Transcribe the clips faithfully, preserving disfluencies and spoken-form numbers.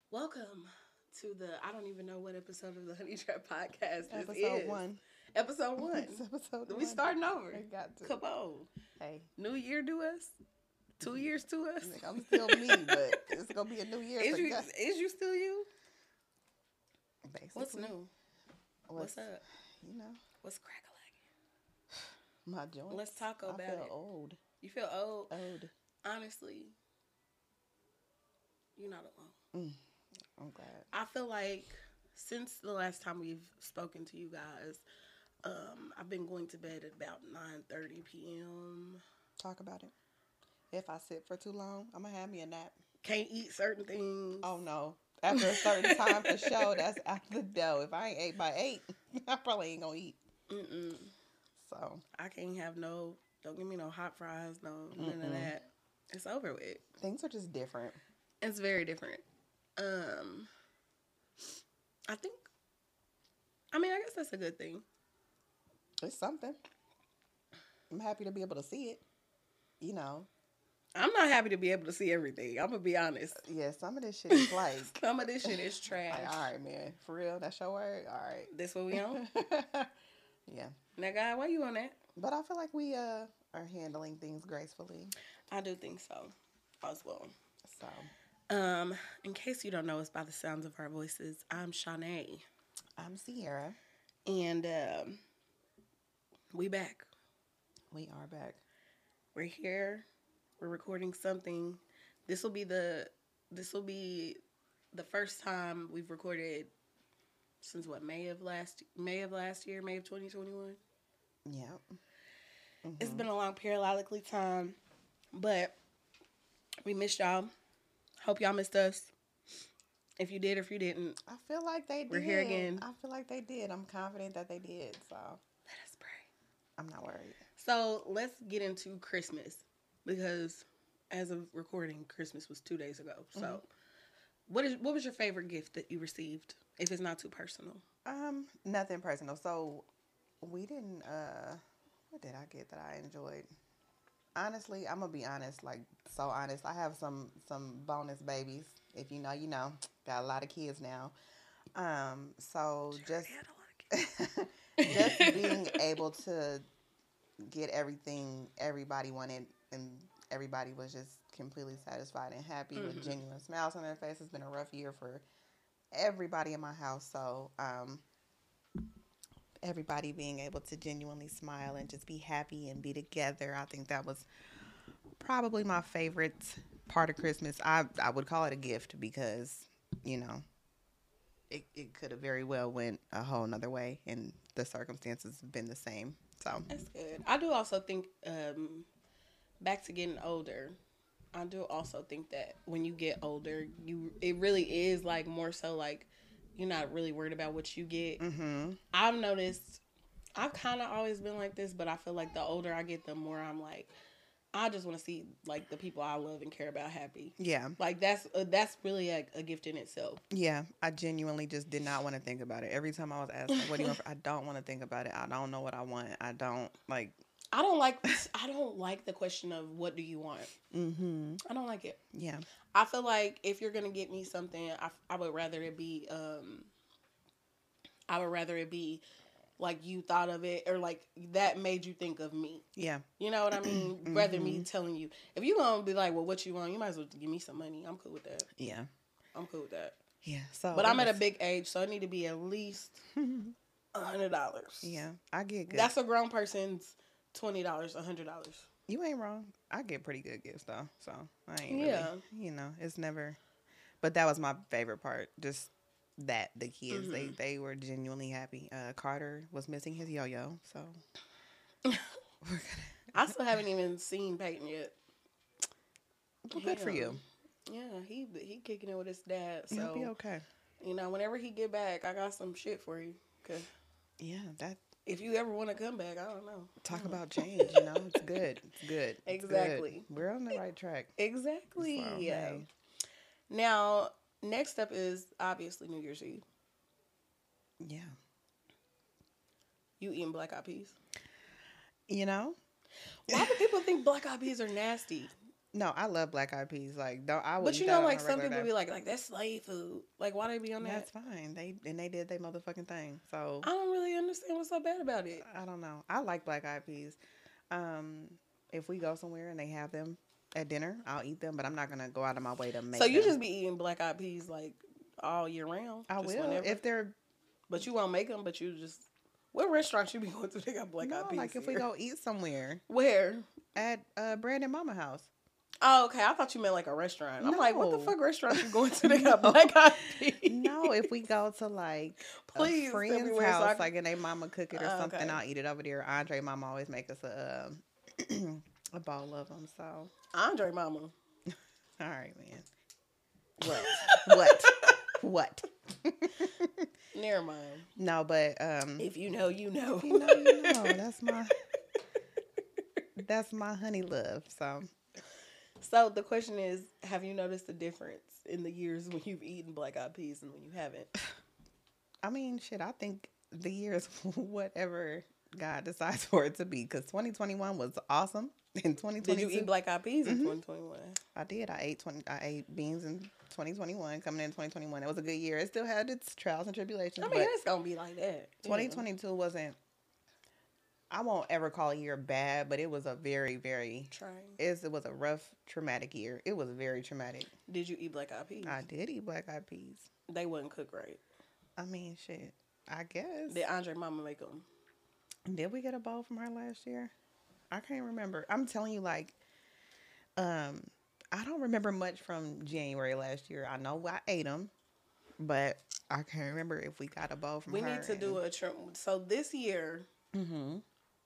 Welcome to the I don't even know what episode of the Honey Trap podcast this Episode is. one. Episode one. It's episode We one. starting over. I got to. Come on. Hey, New year to us. Two years to us. like, I'm still me, but it's gonna be a new year. Is for you guys. is you still you? Basically. What's new? What's, What's, up? You know, What's crack a my joints. Let's talk about I feel it. old. You feel old? Old. Honestly, you're not alone. Mm, I'm glad. I feel like since the last time we've spoken to you guys, um, I've been going to bed at about nine thirty p.m. Talk about it. If I sit for too long, I'm gonna have me a nap. Can't eat certain things. Oh no. After a certain time for sure, that's out the door. If I ain't ate by eight, I probably ain't gonna eat. Mm-mm. So I can't have no, don't give me no hot fries, no none Mm-mm. of that. It's over with. things are just different. It's very different. Um, I think, I mean, I guess that's a good thing. It's something. I'm happy to be able to see it. You know. I'm not happy to be able to see everything. I'm going to be honest. Yeah, some of this shit is like, Some of this shit is trash. like, all right, man. For real, that's your word? All right. This what we on? Yeah. Now, guy, why you on that? But I feel like we uh are handling things gracefully. I do think so as well. So, Um, in case you don't know us by the sounds of our voices, I'm Shanae. I'm Sierra. And um, we back. We are back. We're here. We're recording something. This will be the this will be the first time we've recorded since what May of last May of last year, May of twenty twenty-one. Yeah. Mm-hmm. It's been a long periodically time, but we missed y'all. Hope y'all missed us. If you did or if you didn't, I feel like they did. We're here again. I feel like they did. I'm confident that they did. So, let us pray. I'm not worried. So let's get into Christmas because as of recording, Christmas was two days ago. So, Mm-hmm. what is what was your favorite gift that you received? If it's not too personal. Um, nothing personal. So, we didn't. Uh, what did I get that I enjoyed? Honestly, I'm gonna be honest. Like so honest. I have some some bonus babies. If you know, you know. Got a lot of kids now. Um, so She just already had a lot of kids. just being able to get everything everybody wanted and everybody was just completely satisfied and happy with Mhm. genuine smiles on their face. It's been a rough year for everybody in my house. So, um, everybody being able to genuinely smile and just be happy and be together. I think that was probably my favorite part of Christmas. I, I would call it a gift because, you know, it, it could have very well went a whole nother way and the circumstances have been the same. So That's good. I do also think, um, back to getting older, I do also think that when you get older, you it really is like more so like you're not really worried about what you get. mm-hmm. I've noticed, I've kind of always been like this, but I feel like the older I get, the more I'm like, I just want to see like the people I love and care about happy. Yeah. Like that's uh, that's really a, a gift in itself. Yeah, I genuinely just did not want to think about it. Every time I was asked, like, what do you want? For? I don't want to think about it. I don't know what I want. I don't like. I don't like I don't like the question of what do you want. Mm-hmm. I don't like it. Yeah. I feel like if you're gonna get me something, I, I would rather it be um, I would rather it be like you thought of it or like that made you think of me. Yeah. You know what I mean? Mm-hmm. Rather me telling you. If you gonna be like, well, what you want, you might as well give me some money. I'm cool with that. Yeah. I'm cool with that. Yeah. So, But I'm it at a was- big age, so it need to be at least a hundred dollars. Yeah, I get good. That's a grown person's twenty dollars, a hundred dollars. You ain't wrong. I get pretty good gifts though, so I ain't Yeah. really, you know, it's never. But that was my favorite part. Just that the kids, Mhm. they they were genuinely happy. Uh, Carter was missing his yo-yo, so we're gonna. I still haven't even seen Peyton yet. Well, good for you. Yeah, he he kicking it with his dad. He'll So be okay. you know, whenever he get back, I got some shit for you. Cause Yeah, that if you ever want to come back, I don't know. talk about change. You know, it's good. It's good. It's Exactly. good. We're on the right track. Exactly. So, Yeah. hey. Now, next up is obviously New Year's Eve. Yeah. You eating black eyed peas? You know, Why do people think black eyed peas are nasty? No, I love black eyed peas. Like, don't I will But eat you that know, on like a some regular people day. be like, like that's slave food. Like, why they be on that? That's fine. They and they did their motherfucking thing. So I don't really understand what's so bad about it. I don't know. I like black eyed peas. Um, if we go somewhere and they have them at dinner, I'll eat them. But I'm not gonna go out of my way to make. So you them. just be eating black eyed peas like all year round? I just will whenever? if they're But you won't make them. But you just what restaurants you be going to? They got black no eyed peas. like if we here? go eat somewhere Where? at uh, Brandon Mama house. Oh, okay. I thought you meant like a restaurant. I'm like, what the No. fuck restaurant you going to? They got No. black eyed peas. No, if we go to like Please a tell me friend's where so house, I can- like and they mama cook it or Oh, something, okay. I'll eat it over there. Andre mama always make us a um, a bowl of them. So all Andre Mama. right, man. What? what? What? Never mind. No, but um, If you know, you know. you know, you know. That's my that's my honey love. So So the question is, have you noticed the difference in the years when you've eaten black eyed peas and when you haven't? I mean, shit. I think the year is whatever God decides for it to be. Because twenty twenty-one was awesome. In twenty Did twenty-two, you eat black eyed peas in Mhm. twenty twenty-one? I did. I ate twenty. I ate beans in twenty twenty-one. Coming in twenty twenty-one, it was a good year. It still had its trials and tribulations. I mean, but it's gonna be like that. Yeah. twenty twenty-two wasn't. I won't ever call a year bad, but it was a very, very. Trying. It's, it was a rough, traumatic year. It was very traumatic. Did you eat black eyed peas? I did eat black eyed peas. They wasn't cooked right. I mean, shit. I guess. Did Andre Mama make them? Did we get a bowl from her last year? I can't remember. I'm telling you, like, um, I don't remember much from January last year. I know I ate them, but I can't remember if we got a bowl from We her. need to do a trim. So this year, Mm-hmm.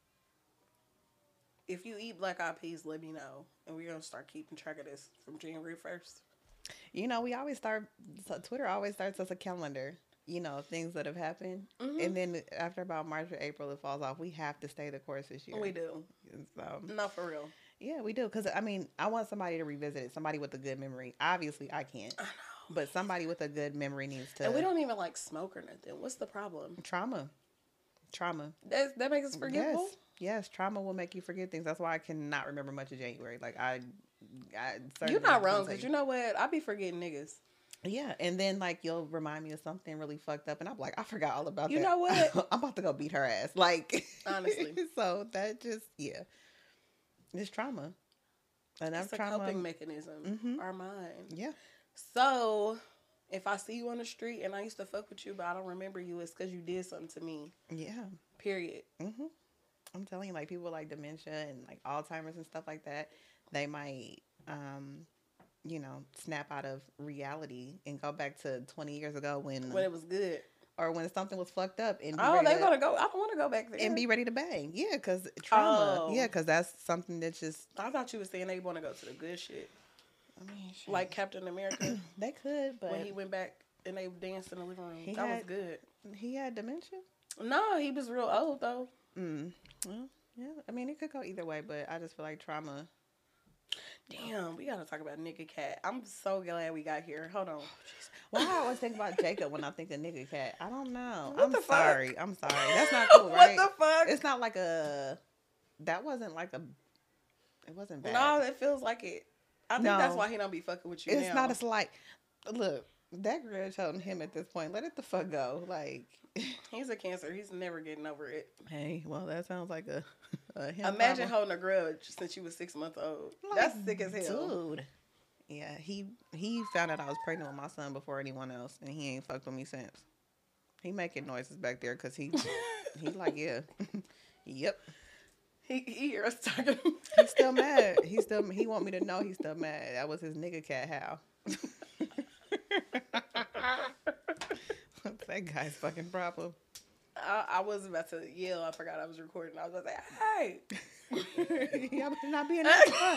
if you eat black eyed peas, let me know, and we're gonna start keeping track of this from January first. You know, we always start. So Twitter always starts as a calendar. You know, things that have happened, Mhm. and then after about March or April, it falls off. We have to stay the course this year. We do. So No, for real. yeah, we do. Because I mean, I want somebody to revisit it. Somebody with a good memory. Obviously, I can't. I know. But somebody with a good memory needs to. And we don't even like smoke or nothing. What's the problem? trauma, trauma. That that makes us forgetful. Yes, yes. Trauma will make you forget things. That's why I cannot remember much of January. Like I, I certain You're not things wrong can because take- you know what? I be forgetting niggas. Yeah, and then like you'll remind me of something really fucked up, and I'm like, I forgot all about You that. know what? I'm about to go beat her ass. Like Honestly. so that just yeah, it's trauma. Enough It's a trauma. coping mechanism. Mhm. Our mind. Yeah. So if I see you on the street and I used to fuck with you, but I don't remember you, it's because you did something to me. Yeah. Period. hmm I'm telling you, like people with, like dementia and like Alzheimer's and stuff like that, they might, um, you know, snap out of reality and go back to twenty years ago when, When it was good. or when something was fucked up and be Oh, ready they to, gonna go. I don't want to go back there. and be ready to bang. Yeah, because trauma. Oh. Yeah, because that's something that just. I thought you were saying they want to go to the good shit, I mean, shit. like Captain America they could, but when he went back and they danced in the living room. He That was had- good. he had dementia. No, he was real old though. Mm. Well, yeah. I mean, it could go either way, but I just feel like trauma. Damn, we gotta talk about nigga cat. I'm so glad we got here. Hold on. Why I always think about Jacob when I think of nigga cat? I don't know. What I'm the fuck? sorry. I'm sorry. That's not cool, right? What the fuck? It's not like a. That wasn't like a. It wasn't bad. No, it feels like it. I think No. that's why he don't be fucking with you it's now. not a slight. Look, that grudge holding him at this point. Let it the fuck go. Like, He's a cancer. He's never getting over it. hey, well, that sounds like a. a him Imagine problem. holding a grudge since you was six months old. Like, That's sick as hell. dude. Yeah, he he found out I was pregnant with my son before anyone else, and he ain't fucked with me since. He making noises back there because he he like yeah, yep. He he hear us talking. He's still mad. He still he want me to know he's still mad. That was his nigga cat how. That guy's fucking problem. I, I was about to yell. I forgot I was recording. I was about to say, "Hey, Y'all better not be in that.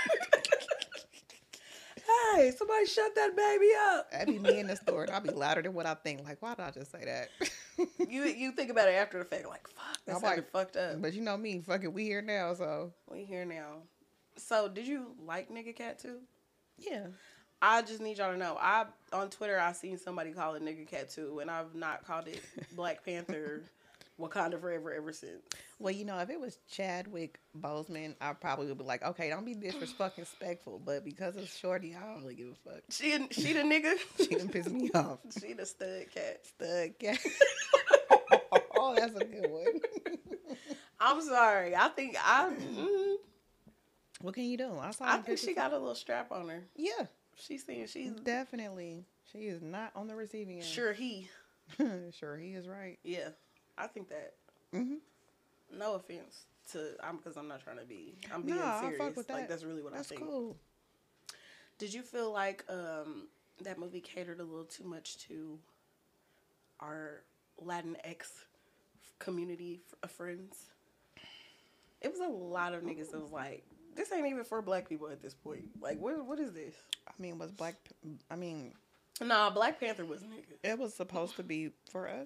hey, somebody shut that baby up." That'd be me in the store, and I'll be louder than what I think. Like, why did I just say that? You you think about it after the fact, like fuck, that I'm sounded like, fucked up. But you know me, fucking we here now, so We here now. So did you like nigga cat too? yeah. I just need y'all to know. I on Twitter I seen somebody call it nigga cat too, and I've not called it Black Panther Wakanda forever ever since. Well, you know, if it was Chadwick Boseman, I probably would be like, okay, don't be disrespectful. But because it's Shorty, I don't really give a fuck. She she the nigga. She done pissed me off. She the stud cat. Stud cat. Oh, that's a good one. I'm sorry. I think I. Mm, what can you do? I saw. I think she got a little strap on her. Yeah, she's saying she's definitely. She is not on the receiving end. Sure, he. Sure, he is right. Yeah, I think that. Mm-hmm. No offense to I'm because I'm not trying to be. I'm being no, serious. I fuck with that. Like that's really what that's I think. Cool. Did you feel like um, that movie catered a little too much to our Latinx community of friends? It was a lot of niggas that was like, this ain't even for black people at this point. Like, what what is this? I mean, was Black... I mean... Nah, Black Panther was niggas. It was supposed to be for us?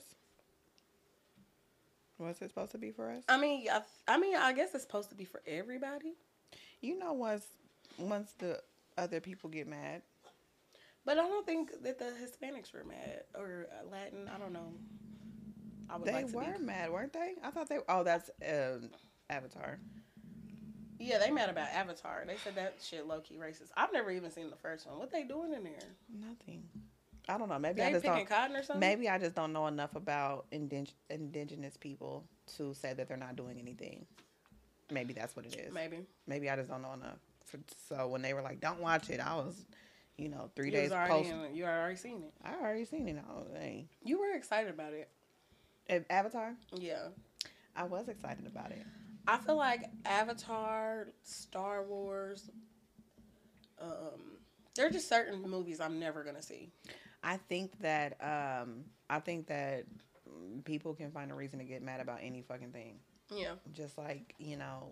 Was it supposed to be for us? I mean, I, I mean, I guess it's supposed to be for everybody. You know, once, once the other people get mad... But I don't think that the Hispanics were mad. Or Latin, I don't know. I would they like to were be... mad, weren't they? I thought they... Oh, that's um, Avatar. Yeah, they mad about Avatar. They said that shit low-key racist. I've never even seen the first one. What they doing in there? Nothing. I don't know. Maybe they I just picking don't... cotton or something? Maybe I just don't know enough about indig- indigenous people to say that they're not doing anything. Maybe that's what it is. Maybe. Maybe I just don't know enough. For, so when they were like, don't watch it, I was... You know, three you days was post. in, you already seen it. I already seen it. I was, hey. You were excited about it. Avatar? Yeah. I was excited about it. I feel like Avatar, Star Wars, um, there are just certain movies I'm never going to see. I think that, um, I think that people can find a reason to get mad about any fucking thing. Yeah. Just like, you know,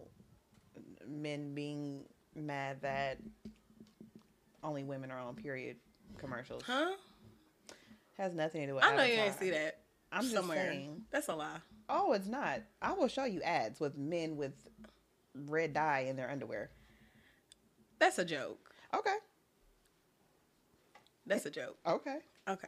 men being mad that only women are on period commercials. Huh? Has nothing to do with I know Avatar. you didn't see that. I'm just somewhere. saying. That's a lie. Oh, it's not. I will show you ads with men with red dye in their underwear. That's a joke. Okay. That's a joke. Okay. Okay.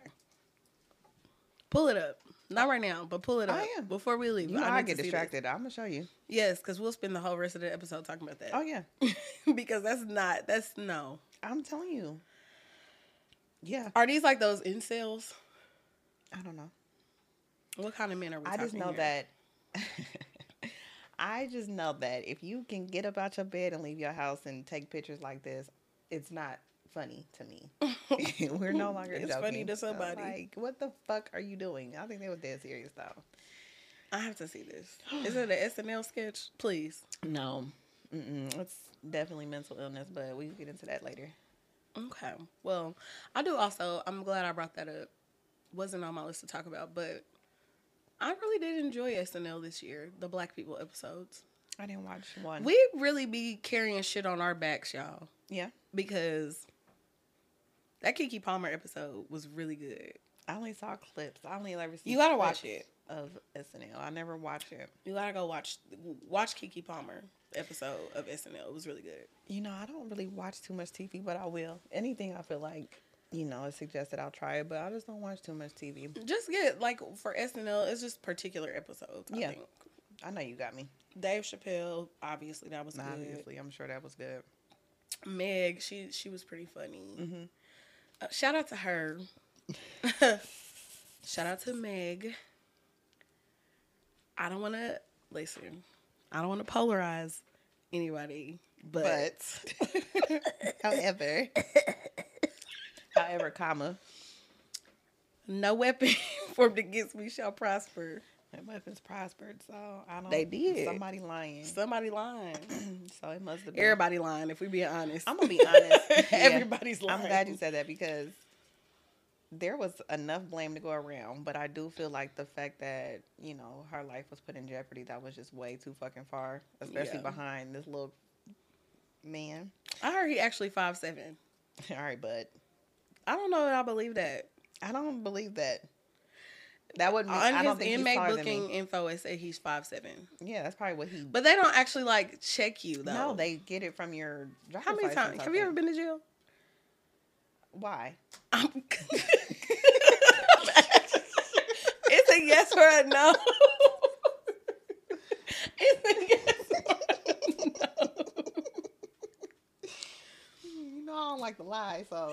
Pull it up. Not right now, but pull it up. I am. Before we leave. You know I, I need get to see distracted. this. I'm going to show you. Yes, because we'll spend the whole rest of the episode talking about that. Oh, yeah. Because that's not, that's no. I'm telling you. Yeah. Are these like those incels? I don't know. What kind of men are we I talking just know here? that. I just know that if you can get up out your bed and leave your house and take pictures like this, it's not funny to me. We're no longer It's joking. funny to somebody. Like, what the fuck are you doing? I think they was dead serious though. I have to see this. Is it an S N L sketch? Please. No. Mm-mm. It's definitely mental illness, but we can get into that later. Okay. Well, I do also, I'm glad I brought that up. Wasn't on my list to talk about, but I really did enjoy S N L this year, the Black people episodes. I didn't watch one. We really be carrying shit on our backs, y'all. Yeah. Because that Keke Palmer episode was really good. I only saw clips. I only ever seen You gotta clips watch it. Of S N L. I never watched it. You gotta go watch watch Keke Palmer episode of S N L. It was really good. You know, I don't really watch too much T V, but I will. Anything I feel like, you know, is suggested, I'll try it, but I just don't watch too much T V. Just get, like, for S N L, it's just particular episodes, I yeah. think. I know you got me. Dave Chappelle, obviously, that was Obviously, good. Obviously, I'm sure that was good. Meg, she she was pretty funny. Mm-hmm. Uh, shout out to her. Shout out to Meg. I don't want to, listen, I don't want to polarize anybody, but. but however, however, comma. No weapon formed against me shall prosper. That weapons prospered, so I don't. They did. Somebody lying. Somebody lying. So it must have been. Everybody lying, if we be honest. I'm going to be honest. Yeah. Everybody's lying. I'm glad you said that because there was enough blame to go around, but I do feel like the fact that, you know, her life was put in jeopardy, that was just way too fucking far, especially Yeah. behind this little man. I heard he actually five seven. All right, bud. I don't know that I believe that. I don't believe that. That wouldn't mean, On I don't his think he's inmate taller than booking me. info, it said he's five seven. Yeah, that's probably what he... But they don't actually, like, check you, though. No, they get it from your driver's How many license, times? I Have you ever think. been to jail? Why? I'm... It's a yes or a no. so.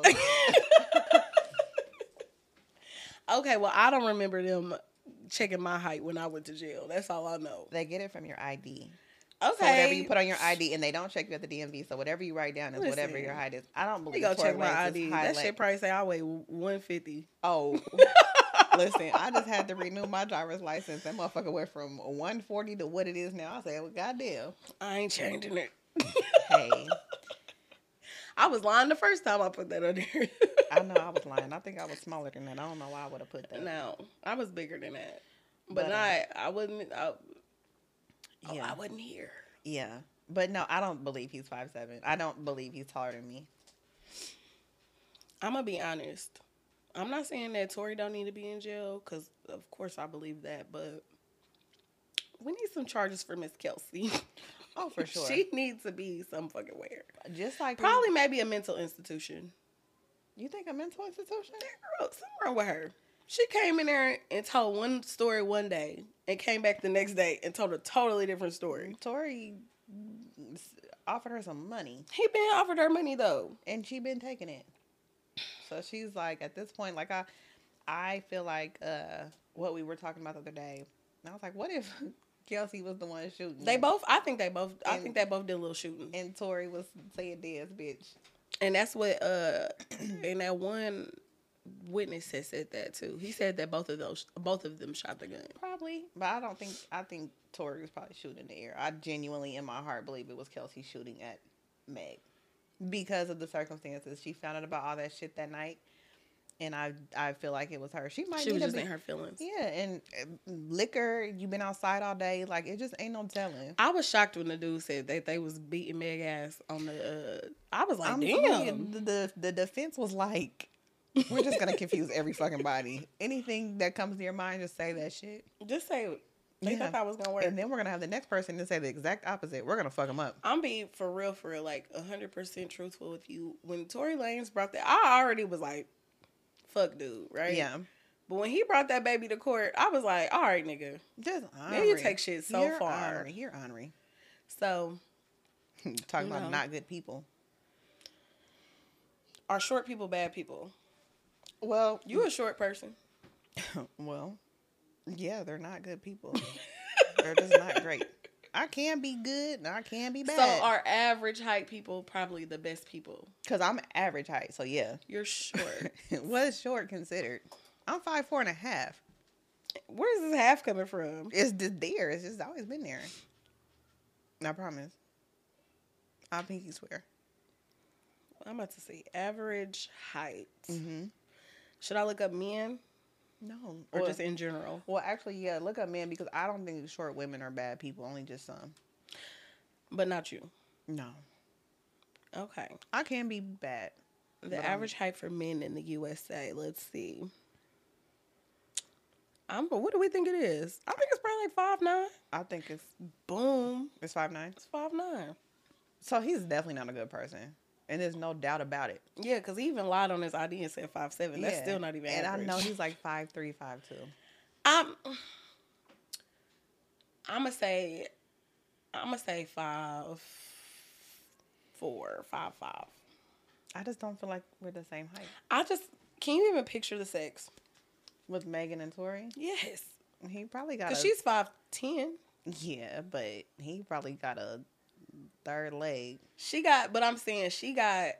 Okay, well, I don't remember them checking my height when I went to jail. That's all I know. They get it from your I D. Okay. So whatever you put on your I D, and they don't check you at the D M V, so whatever you write down is Listen, whatever your height is. I don't You believe go Tory check my Lanez I is D. high That leg- shit probably say I weigh one fifty. Oh, listen, I just had to renew my driver's license. That motherfucker went from one forty to what it is now. I said, well, goddamn. I ain't changing it. Hey, I was lying the first time I put that on there. I know I was lying. I think I was smaller than that. I don't know why I would have put that. No, I was bigger than that. But, But, um, not, I wouldn't, I, oh, Yeah. I wasn't here. Yeah. But no, I don't believe he's five seven. I don't believe he's taller than me. I'm going to be honest. I'm not saying that Tory don't need to be in jail, because of course I believe that, but we need some charges for Miss Kelsey. Oh, for sure. She needs to be some fucking where. Just like Probably maybe a mental institution. You think a mental institution? Girl, something wrong with her. She came in there and told one story one day and came back the next day and told a totally different story. Tory offered her some money, He been offered her money though. and she been taking it. So she's like, at this point, like I, I feel like uh, what we were talking about the other day. And I was like, what if Kelsey was the one shooting? They both, I think they both, I And- think they both did a little shooting. and Tory was saying this bitch. And that's what, uh, and that one witness had said that too. He said that both of those, both of them shot the gun. Probably, but I don't think I think Tory was probably shooting in the air. I genuinely, in my heart, believe it was Kelsey shooting at Meg because of the circumstances. She found out about all that shit that night, and I I feel like it was her. She might She need was to just be, in her feelings. yeah, and uh, liquor. You've been outside all day, like it just ain't no telling. I was shocked when the dude said that they was beating Meg ass on the. Uh, I was like, I'm damn. telling you, the, the the defense was like, we're just gonna confuse every fucking body. Anything that comes to your mind, just say that shit. Just say they Yeah. thought that was gonna work. And then we're gonna have the next person to say the exact opposite. We're gonna fuck them up. I'm being for real, for real, like a hundred percent truthful with you. When Tory Lanez brought that, I already was like, "Fuck, dude," right? Yeah, But when he brought that baby to court, I was like, "All right, nigga." just Now you ornery. take shit so You're far. ornery. You're ornery. So, Talking You about know. not good people. are short people bad people? Well, You a short person. well, yeah, they're not good people. They're just not great. I can be good, and I can be bad. So are average height people probably the best people? Because I'm average height, so yeah. You're short. What is short considered? I'm five four and a half. Where's this half coming from? It's just there. It's just always been there. I promise. I pinky swear. I'm about to say average height. Mm-hmm. Should I look up men No. or well, just in general? well, actually, yeah. Look up men because I don't think short women are bad people. Only just some. But not you. No. Okay. I can be bad. The But I'm- average height for men in the U S A. Let's see. I'm. What do we think it is? I think it's probably like five nine. I think it's Boom. it's five nine. It's five nine. So he's definitely not a good person, and there's no doubt about it. Yeah, because he even lied on his I D and said five seven. That's Yeah. still not even And average. I know he's like five three, five two. I'm. I'm gonna say. I'm gonna say five four, five five. I just don't feel like we're the same height. I just. Can you even picture the sex? With Megan and Tory, Yes. he probably got. Because a, she's five ten. yeah, but he probably got a third leg. She got, but I'm saying she got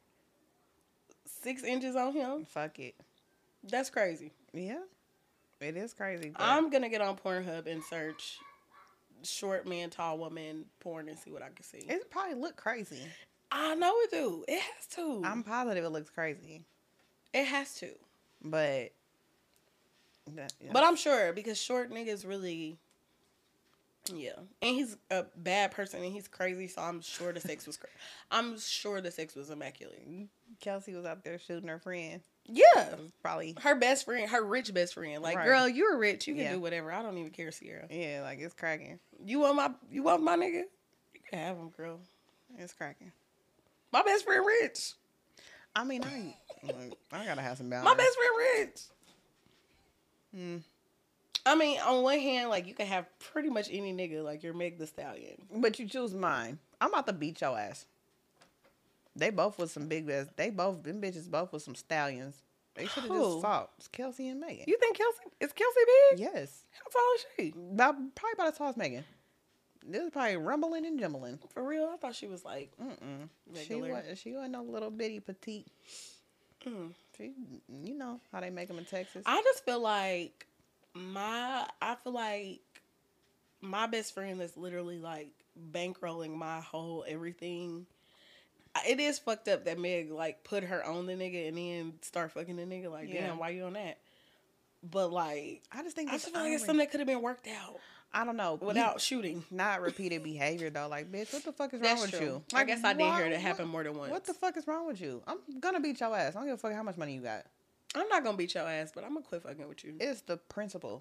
six inches on him. Fuck it. That's crazy. Yeah, it is crazy. But I'm gonna get on Pornhub and search short man, tall woman porn and see what I can see. it probably look crazy. I know it do. It has to. I'm positive it looks crazy, it has to. but. That, yeah. But I'm sure because short niggas really, yeah, and he's a bad person and he's crazy. So I'm sure the sex was. Cra- I'm sure the sex was immaculate. Kelsey was out there shooting her friend. Yeah, Probably. her best friend, her rich best friend. Like, Right. girl, you're rich. You can Yeah. do whatever. I don't even care, Sierra. Yeah, like it's cracking. You want my, you want my nigga? You can have him, girl. It's cracking. My best friend rich. I mean, I look, I gotta have some My balance. best friend rich. Mm. I mean, on one hand, like you can have pretty much any nigga, like you're Meg the Stallion. But you choose mine. I'm about to beat your ass. They both was some big ass. They both them bitches both was some stallions. They should have Who? just fought. It's Kelsey and Megan. You think Kelsey is Kelsey big? Yes. How tall is she? About probably about as tall as Megan. This is probably rumbling and jumbling. For real? I thought she was like Mm-mm. She regular. wasn't. She wasn't no little bitty petite. Mm. She, you know how they make them in Texas. I just feel like my I feel like my best friend is literally like bankrolling my whole everything. It is fucked up that Meg like put her on the nigga and then start fucking the nigga. Like, Yeah. damn, why you on that? But like, I just think I it's just feel like it's irony. something that could have been worked out I don't know. without You- shooting. not repeated behavior though. Like, bitch, what the fuck is wrong That's with true. you? I Like, guess I did why- hear that happen what- more than once. What the fuck is wrong with you? I'm gonna beat your ass. I don't give a fuck how much money you got. I'm not gonna beat your ass, but I'm gonna quit fucking with you. It's the principle.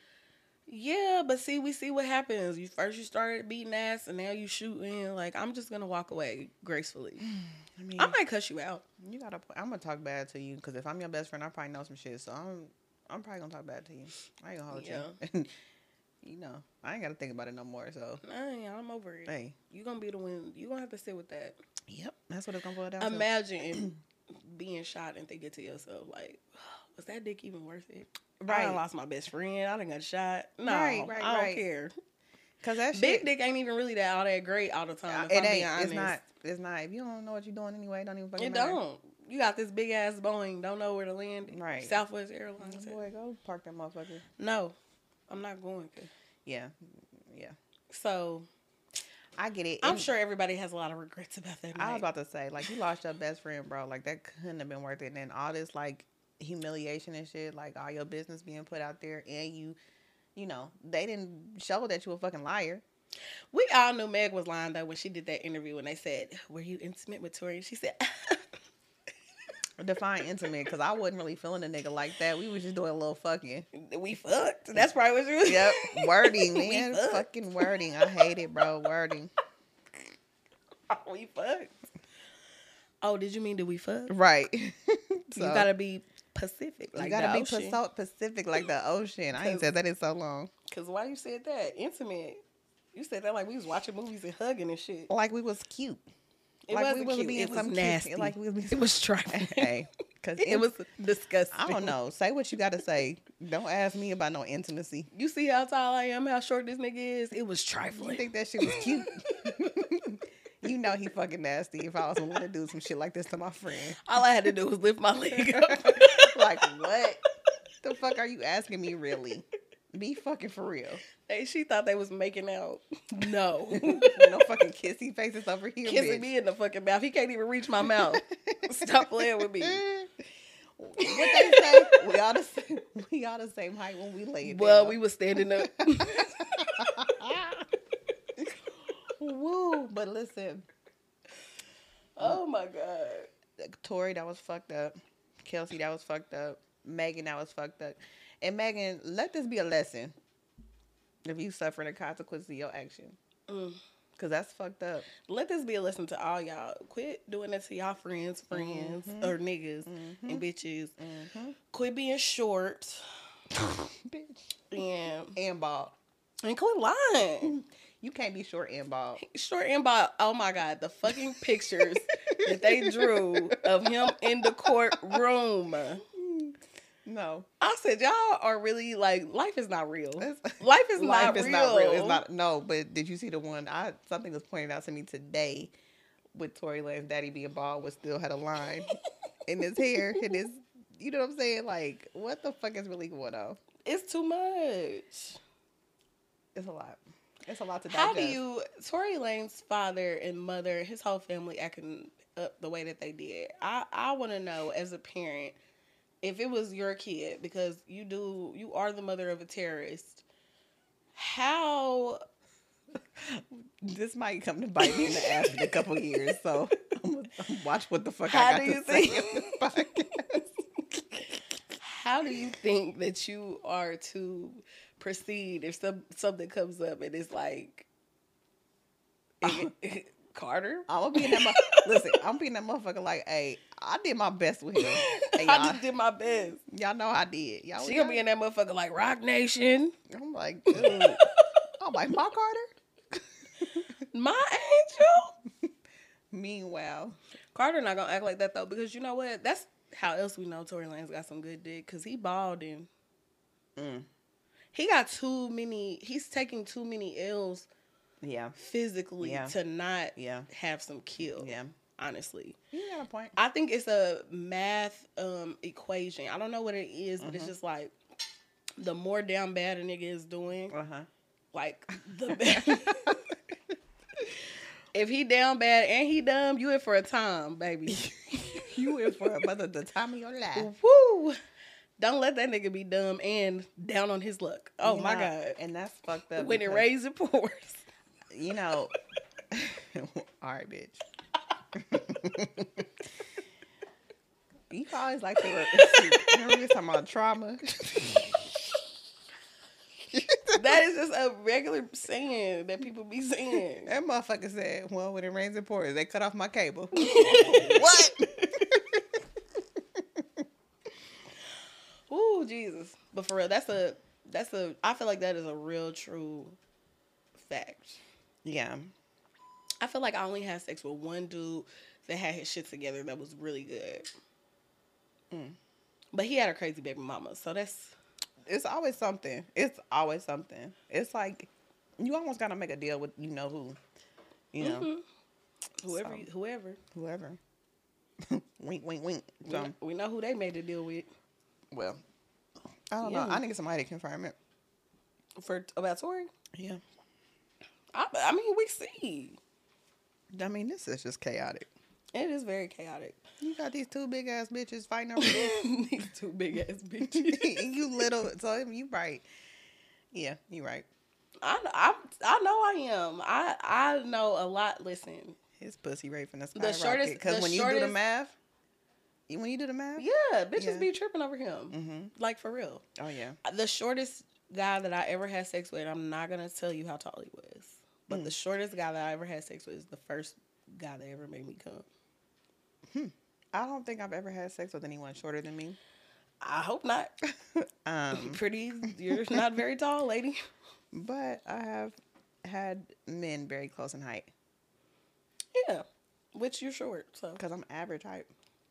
Yeah, but see, we see what happens. You first you started beating ass, and now you shooting. Like, I'm just gonna walk away gracefully. I mean, I might cuss you out. you gotta. I'm gonna talk bad to you because if I'm your best friend, I probably know some shit. So I'm. I'm probably gonna talk bad to you. I ain't gonna hold Yeah. you. And you know, I ain't gotta think about it no more. So Nah, I'm over it. hey, You gonna be the one. You gonna have to sit with that. yep, that's what it's gonna boil down to. Imagine being shot and thinking to yourself, like, was that dick even worth it? I Right. done lost my best friend. I done got shot. No, Right, right, I don't right. care. Cause that Big shit, dick ain't even really that all that great all the time. If it I'm being ain't. honest. It's not. It's not. If you don't know what you're doing anyway, it don't even fucking It matter. don't. You got this big ass Boeing. Don't know where to land. Right. Southwest Airlines. Boy, go park that motherfucker. No, I'm not going to. Yeah, yeah. So I get it. I'm And sure everybody has a lot of regrets about that. I was night. about to say, like, you lost your best friend, bro. Like, that couldn't have been worth it. And then all this, like, humiliation and shit, like, all your business being put out there, and you, you know, they didn't show that you a fucking liar. We all knew Meg was lying though when she did that interview when they said, "Were you intimate with Tori?" And she said, Define intimate, because I wasn't really feeling a nigga like that. We was just doing a little fucking. "We fucked." That's probably what she was. Yep, wording, We man. fucked. Fucking wording. I hate it, bro. Wording. We fucked. Oh, did you mean did we fuck? Right. You gotta be Pacific, like you gotta the be ocean. so Pacific like the ocean. I ain't said that in so long. Cause why you said that intimate? You said that like we was watching movies and hugging and shit. Like we was cute. It like wasn't we was cute. being It was some nasty. Cute, like we was It was trifling. Hey, because It was disgusting. I don't know. Say what you got to say. Don't ask me about no intimacy. You see how tall I am, how short this nigga is? It was You trifling. think that shit was cute? You know he fucking nasty. If I was willing to do some shit like this to my friend, All I had to do was lift my leg up. like what the fuck are you asking me? Really? Be fucking for real. Hey, she thought they was making out. No. No fucking kissy faces over here. Kissing bitch. me in the fucking mouth. He can't even reach my mouth. Stop playing with me. What they say? We all the same. We all the same height when we lay it Well, down. we was standing up. Woo! But listen, Oh my God. Tori, that was fucked up. Kelsey, that was fucked up. Megan, that was fucked up. And Megan, let this be a lesson. If you suffer the consequences of your action, Mm. because that's fucked up. Let this be a lesson to all y'all. Quit doing that to y'all friends, friends, Mhm. or niggas Mhm. and bitches. Mm-hmm. Quit being short Bitch. and And bald. and quit lying. You can't be short and bald. Short and bald. Oh my God, the fucking pictures that they drew of him in the courtroom. No. I said, y'all are really like, life is not real. That's- Life is Life not is real. not real. It's not. No, but did you see the one? I something was pointed out to me today with Tory Lane's daddy being bald, but still had a line in his hair and his. You know what I'm saying? Like, what the fuck is really going on? It's too much. It's a lot. It's a lot to digest. How do you, Tory Lane's father and mother, his whole family acting up the way that they did? I, I want to know as a parent, if it was your kid, because you do, you are the mother of a terrorist, how, This might come to bite me in the ass in a couple years, so I'm gonna watch what the fuck How I got do to you say think- in this podcast. how do you think that you are to proceed if some something comes up and it's like, Carter? I'm gonna be in that. Mo- Listen, I'm being that motherfucker. Like, hey, I did my best with him. And I y'all, just did my best. y'all know I did. Y'all, She gonna be in that motherfucker like Rock Nation. I'm like, dude. I'm like, my Carter. My angel. Meanwhile, Carter not gonna act like that though, because you know what? That's how else we know Tory Lanez got some good dick, because he balled and Mm. he got too many. He's taking too many L's. Yeah. Physically Yeah. to not Yeah. have some kill. Yeah. Honestly, You got a point. I think it's a math um, equation. I don't know what it is, but Mm-hmm. it's just like the more down bad a nigga is doing, Uh huh. like the better. If he down bad and he dumb, you in for a time, baby. You in for about the time of your life. Woo! Don't let that nigga be dumb and down on his luck. Oh You my know, god! And that's fucked up. When it because, rains, it pours. you know. All right, bitch. You always like to remember we was talking about trauma. That is just a regular saying that people be saying. That motherfucker said, "Well, when it rains and pours, they cut off my cable." What? Ooh, Jesus! But for real, that's a that's a. I feel like that is a real true fact. Yeah. I feel like I only had sex with one dude that had his shit together that was really good. Mm. But he had a crazy baby mama, so that's It's always something. It's always something. It's like you almost gotta make a deal with you know who, you know, mhm. whoever, So. whoever. whoever. Wink, wink, wink. We, So, know, we know who they made the deal with well, I don't Yeah. know. I need somebody to confirm it. for about Tory. Yeah. I, I mean, we see I mean, this is just chaotic. it is very chaotic. You got these two big ass bitches fighting over this. These two big ass bitches. You little, so you right. Yeah, you right. I, I I know I am. I I know a lot. Listen, His pussy rate from the The skyrocket. shortest- Because the when you do the shortest- math, you- when you do the math, yeah, bitches Yeah. be tripping over him. mm-hmm. Like for real. Oh yeah, The shortest guy that I ever had sex with, I'm not gonna tell you how tall he was, but Mm. the shortest guy that I ever had sex with is the first guy that ever made me come. I don't think I've ever had sex with anyone shorter than me. I hope not. Um, Pretty, you're not very tall, lady. but I have had men very close in height Yeah, which you're short. So because I'm average height.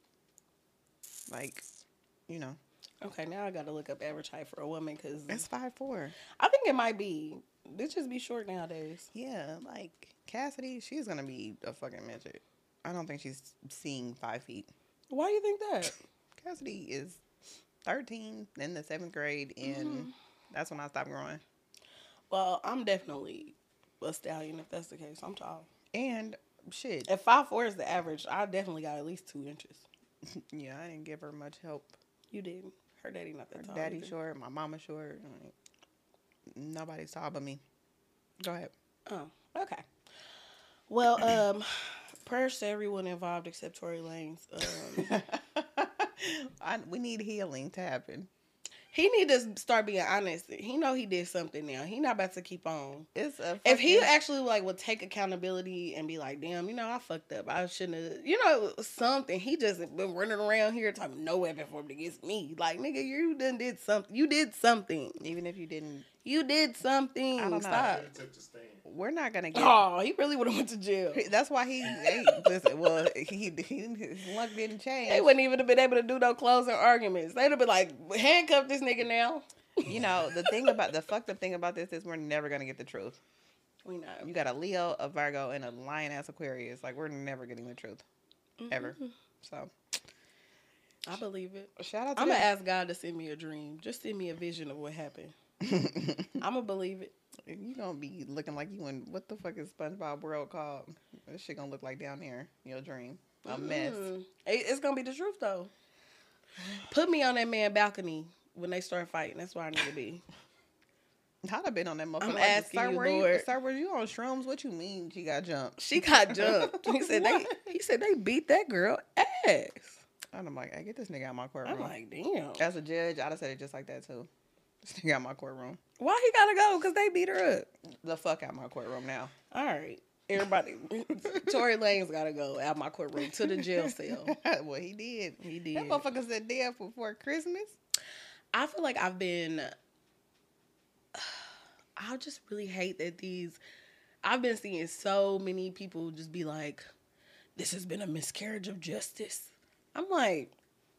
Like, you know, okay, now I gotta look up average height for a woman because it's five four. I think it might be. Bitches be short nowadays. Yeah, like Cassidy, she's gonna be a fucking midget. I don't think she's seeing five feet. Why do you think that? Cassidy is thirteen in the seventh grade, and Mm-hmm. that's when I stopped growing. Well, I'm definitely a stallion if that's the case. I'm tall. And shit, If five four is the average, I definitely got at least two inches. yeah, I didn't give her much help. You did. Her daddy not Her that tall. daddy either. short, my mama short. Like, nobody's tall but me. Go ahead. Oh, okay. Well, um, prayers to everyone involved except Tory Lanez. Um, I, we need healing to happen. he need to start being honest. He know he did something now. He not about to keep on. It's a If he fucking- actually like would take accountability and be like, damn, you know, I fucked up. I shouldn't have, you know, something. He just been running around here talking no weapon formed against me. Like, nigga, you done did something. You did something. even if you didn't, You did something. I don't know. Stop. Took the stand. we're not gonna get. Oh, he really would have went to jail. That's why he. Hey, listen, well, he, he his luck didn't change. They wouldn't even have been able to do no closing arguments. They'd have been like, handcuff this nigga now. You know, the thing about the fucked up thing about this is we're never gonna get the truth. We know. You got a Leo, a Virgo, and a Lion ass Aquarius. Like we're never getting the truth, ever. Mhm. So I believe it. shout out to I'm gonna them. ask God to send me a dream. Just send me a vision of what happened. I'm gonna believe it. You gonna be looking like you in what the fuck is SpongeBob World called? This shit gonna look like down there. Your dream, a mess. Mm. It- It's gonna be the truth though. Put me on that man balcony when they start fighting. That's where I need to be. I'd have been on that motherfucker. I'm like, asking sir, you, were you, Lord. sir, were you on shrooms? What you mean she got jumped? She got jumped. He said they. He said they beat that girl ass. And I'm like, hey, get this nigga out my courtroom. I'm like, damn. As a judge, I'd have said it just like that too. This nigga out my courtroom. Why he gotta go? Cause they beat her up. The fuck out my courtroom now. All right, everybody. Tory Lanez gotta go out my courtroom to the jail cell. Well, he did. He That did. motherfucker said day before Christmas. I feel like I've been. I just really hate that these. I've been seeing so many people just be like, this has been a miscarriage of justice. I'm like,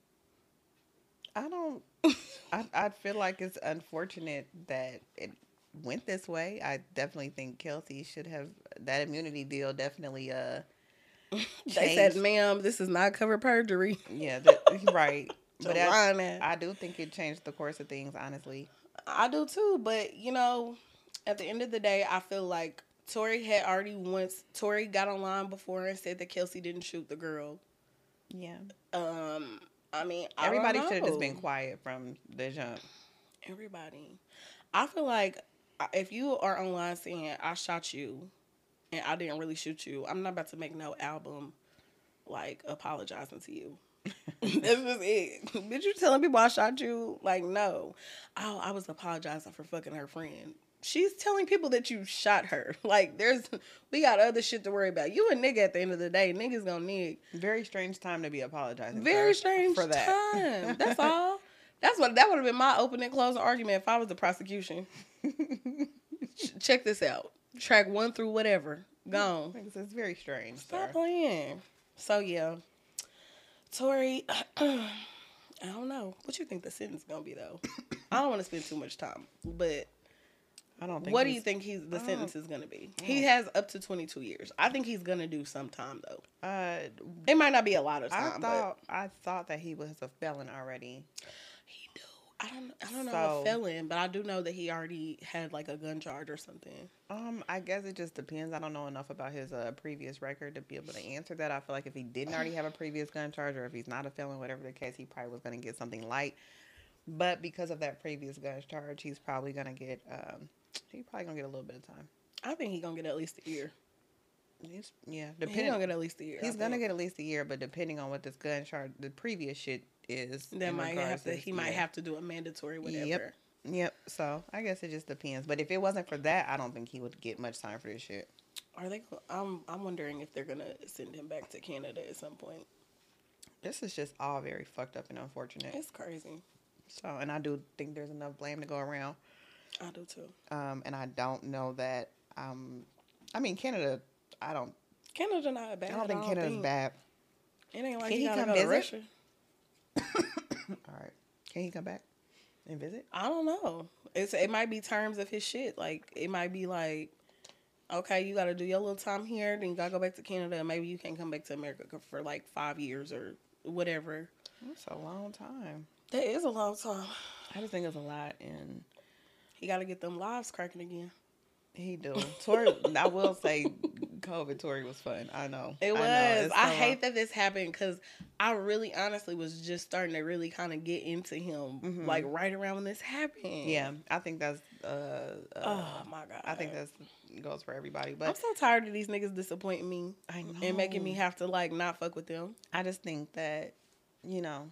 I don't. I I feel like it's unfortunate that it went this way. I definitely think Kelsey should have that immunity deal. Definitely, uh, they said, changed. "Ma'am, this is not covered perjury." Yeah, that, right. But So I, line that. I do think it changed the course of things. Honestly, I do too, but you know, at the end of the day, I feel like Tori had already once. Tori got online before and said that Kelsey didn't shoot the girl. yeah. Um, I mean, I Everybody don't should have just know. been quiet from the jump. Everybody. I feel like if you are online saying I shot you and I didn't really shoot you, I'm not about to make no album like apologizing to you. That's just it. Bitch, you telling people I shot you? Like, no. Oh, I was apologizing for fucking her friend. She's telling people that you shot her. Like, there's, we got other shit to worry about. You a nigga at the end of the day. Niggas gonna nig. Very strange time to be apologizing. Very for, strange for that. time. That's all. That's what, that would have been my opening and closing argument if I was the prosecution. Ch- Check this out. Track one through whatever. Gone. It's very strange. Stop sir. playing. So, yeah. Tori, I don't know. What you think the sentence gonna be, though? I don't want to spend too much time, but I don't think. what do he's- you think he's the I sentence don't- is gonna be? I He don't- has up to twenty-two years. I think he's gonna do some time, though. Uh, It might not be a lot of I time, thought I thought that he was a felon already. but he do. I don't. I don't know So- a felon, but I do know that he already had like a gun charge or something. Um, I guess it just depends. I don't know enough about his uh, previous record to be able to answer that. I feel like if he didn't already have a previous gun charge, or if he's not a felon, whatever the case, he probably was going to get something light. But because of that previous gun charge, he's probably going to get. Um, he's probably going to get a little bit of time. I think he's gonna get at least a year. He's, yeah, He's depending. gonna get at least a year. He's I gonna think. get at least a year, but depending on what this gun charge, the previous shit is, That in might regards have to. this, He might yeah. have to do a mandatory whatever. Yep. Yep. So I guess it just depends. But if it wasn't for that, I don't think he would get much time for this shit. Are they? I'm. I'm wondering if they're gonna send him back to Canada at some point. This is just all very fucked up and unfortunate. It's crazy. So, and I do think there's enough blame to go around. I do too. Um, and I don't know that. Um, I mean, Canada. I don't. Canada not bad. I don't think Canada's think. bad. It ain't like Can you he gotta come go to visit? Russia. All right. Can he come back and visit? I don't know. It's it might be terms of his shit. Like it might be like, okay, you got to do your little time here, then you got to go back to Canada. And maybe you can't come back to America for like five years or whatever. That's a long time. That is a long time. I just think it's a lot, and He got to get them lives cracking again. he do. Tori, I will say, COVID Tori was fun. I know. It I was. know. I, It's so hate long. that this happened because I really, honestly, was just starting to really kind of get into him, Mhm. like right around when this happened. Yeah, I think that's. Uh, uh, Oh my god. I think that's goes for everybody. I'm But so tired of these niggas disappointing me I know. and making me have to like not fuck with them. I just think that, you know,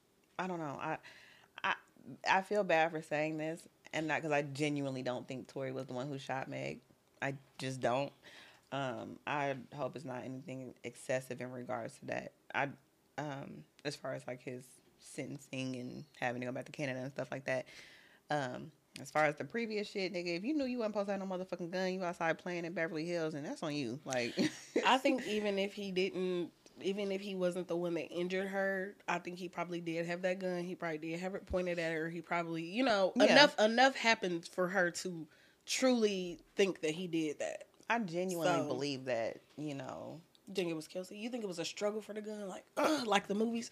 I don't know. I, I, I feel bad for saying this, and not because I genuinely don't think Tori was the one who shot Meg. I just don't. Um, I hope it's not anything excessive in regards to that. I, um, as far as like his sentencing and having to go back to Canada and stuff like that. Um, as far as the previous shit, nigga, if you knew you wasn't supposed to have no motherfucking gun, you outside playing in Beverly Hills, and that's on you. Like, I think even if he didn't, even if he wasn't the one that injured her, I think he probably did have that gun. He probably did have it pointed at her. He probably, you know, Yeah. enough enough happened for her to truly think that he did that. I genuinely So- believe that, you know. You think it was Kelsey? You think it was a struggle for the gun, like uh, like the movies?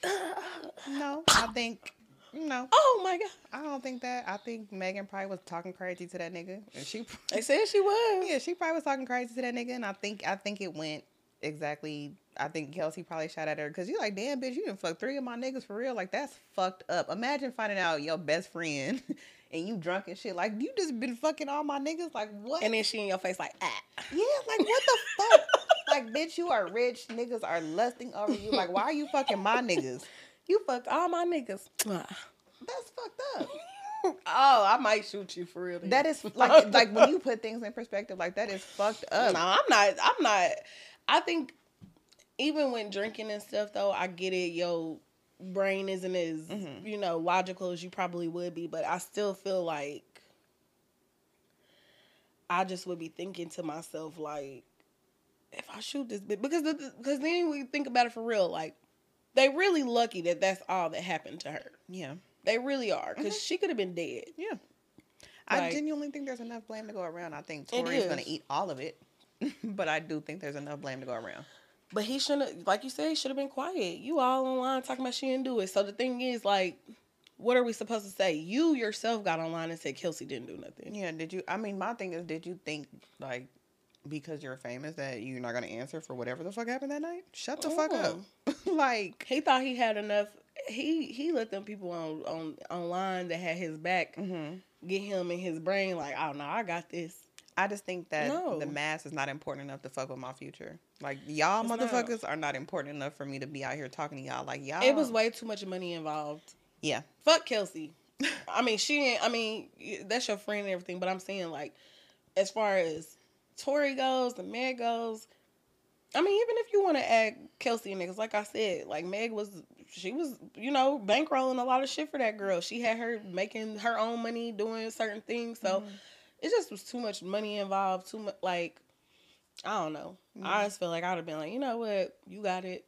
No, I think, no. Oh my god! I don't think that. I think Megan probably was talking crazy to that nigga, and she, They said she was. yeah, she probably was talking crazy to that nigga, and I think, I think it went exactly. I think Kelsey probably shot at her because you're like, damn, bitch, you done fuck three of my niggas for real. Like that's fucked up. Imagine finding out your best friend and you drunk and shit. Like you just been fucking all my niggas. Like what? And then she in your face like, ah. Yeah, like what the fuck? Like bitch, you are rich. Niggas are lusting over you. Like why are you fucking my niggas? You fucked all my niggas. That's fucked up. Oh, I might shoot you for real. then. That is like like when you put things in perspective, like that is fucked up. No, I'm not. I'm not. I think even when drinking and stuff, though, I get it. Your brain isn't as Mhm. you know logical as you probably would be, but I still feel like I just would be thinking to myself like, if I shoot this bitch, because the, because then we think about it for real, like they really lucky that that's all that happened to her. Yeah, they really are, because mm-hmm. she could have been dead. Yeah, like, I genuinely think there's enough blame to go around. I think Tory's going to eat all of it, but I do think there's enough blame to go around. But he shouldn't, like you said, he should have been quiet. You all online talking about she didn't do it. So the thing is, like, what are we supposed to say? You yourself got online and said Kelsey didn't do nothing. Yeah, did you? I mean, my thing is, did you think, like, because you're famous that you're not going to answer for whatever the fuck happened that night? Shut the oh. fuck up. Like, he thought he had enough. He he let them people on, on online that had his back mm-hmm. get him in his brain like, oh, no, I got this. I just think that no. the mask is not important enough to fuck with my future. Like, y'all it's motherfuckers not. are not important enough for me to be out here talking to y'all. Like, y'all. It was way too much money involved. Yeah. Fuck Kelsey. I mean, she didn't, I mean, that's your friend and everything, but I'm saying, like, as far as Tory goes and Meg goes, I mean, even if you want to add Kelsey and niggas, like I said, like, Meg was, she was, you know, bankrolling a lot of shit for that girl. She had her making her own money doing certain things, so mm-hmm. it just was too much money involved, too much, like, I don't know. Mm-hmm. I just feel like I would have been like, you know what, you got it.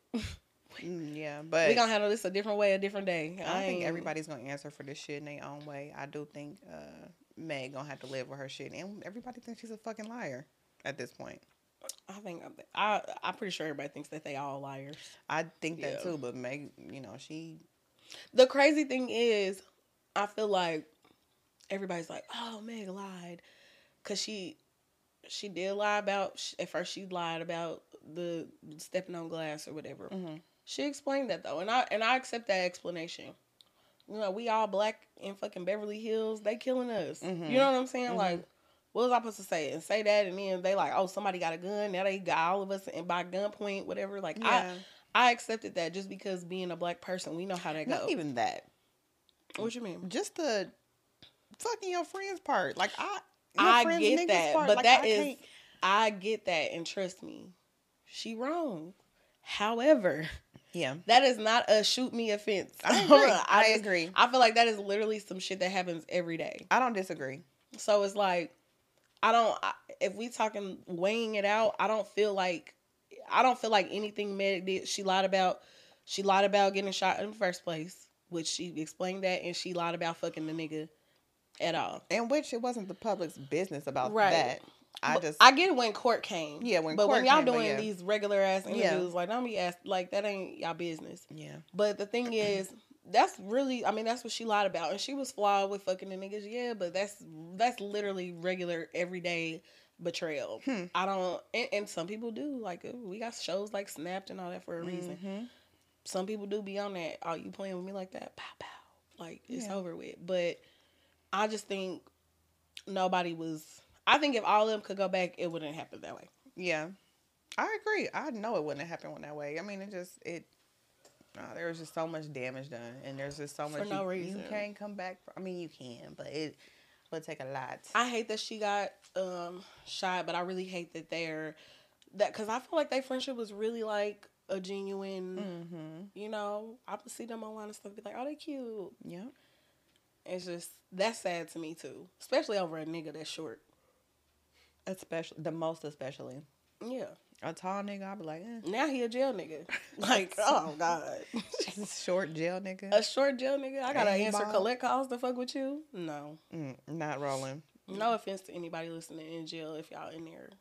mm, yeah, but we gonna handle this a different way, a different day. I, I think everybody's gonna answer for this shit in their own way. I do think uh, Meg gonna have to live with her shit, and everybody thinks she's a fucking liar at this point. I think I I'm pretty sure everybody thinks that they all liars. I think yeah. that too, but Meg, you know, she. The crazy thing is, I feel like everybody's like, "Oh, Meg lied," because she she did lie about. At first, she lied about the stepping on glass or whatever. Mm-hmm. She explained that though, and I and I accept that explanation. You know, we all black in fucking Beverly Hills. They killing us. Mm-hmm. You know what I'm saying? Mm-hmm. Like, what was I supposed to say? And say that, and then they like, oh, somebody got a gun. Now they got all of us and by gunpoint, whatever. Like, yeah. I I accepted that just because being a black person, we know how that goes. Not even that. What you mean? Just the fucking your friends part. Like I, I friends, get that, part. But like, that I is, can't... I get that, and trust me, she wrong. However. Yeah, that is not a shoot me offense. I agree. I, I just, agree. I feel like that is literally some shit that happens every day. I don't disagree. So it's like, I don't. I, if we talking weighing it out, I don't feel like, I don't feel like anything Meg did. She lied about. She lied about getting shot in the first place, which she explained that, and she lied about fucking the nigga at all. And which it wasn't the public's business about right. that. I just I get it when court came. Yeah, when but court when y'all came, doing yeah. these regular ass interviews, yeah. like don't be asked like that ain't y'all business. Yeah. But the thing is, that's really I mean that's what she lied about, and she was flawed with fucking the niggas. Yeah, but that's that's literally regular everyday betrayal. Hmm. I don't, and, and some people do like we got shows like Snapped and all that for a reason. Mm-hmm. Some people do be on that. Oh, you playing with me like that? Pow pow. Like it's yeah. over with. But I just think nobody was. I think if all of them could go back, it wouldn't happen that way. Yeah, I agree. I know it wouldn't have happened that way. I mean, it just it. Uh, there was just so much damage done, and there's just so much for no you, reason. You can't come back. For, I mean, you can, but it would take a lot. I hate that she got um, shot, but I really hate that they're that because I feel like their friendship was really like a genuine. Mm-hmm. You know, I would see them online and stuff, be like, "Oh, they cute." Yeah, it's just that's sad to me too, especially over a nigga that's short. Especially the most, especially. Yeah. A tall nigga, I'll be like, eh. Now he a jail nigga. Like, oh God. Short jail nigga. A short jail nigga. I gotta Ain't answer ball. collect calls to fuck with you. No. Mm, not rolling. No offense to anybody listening in jail if y'all in there.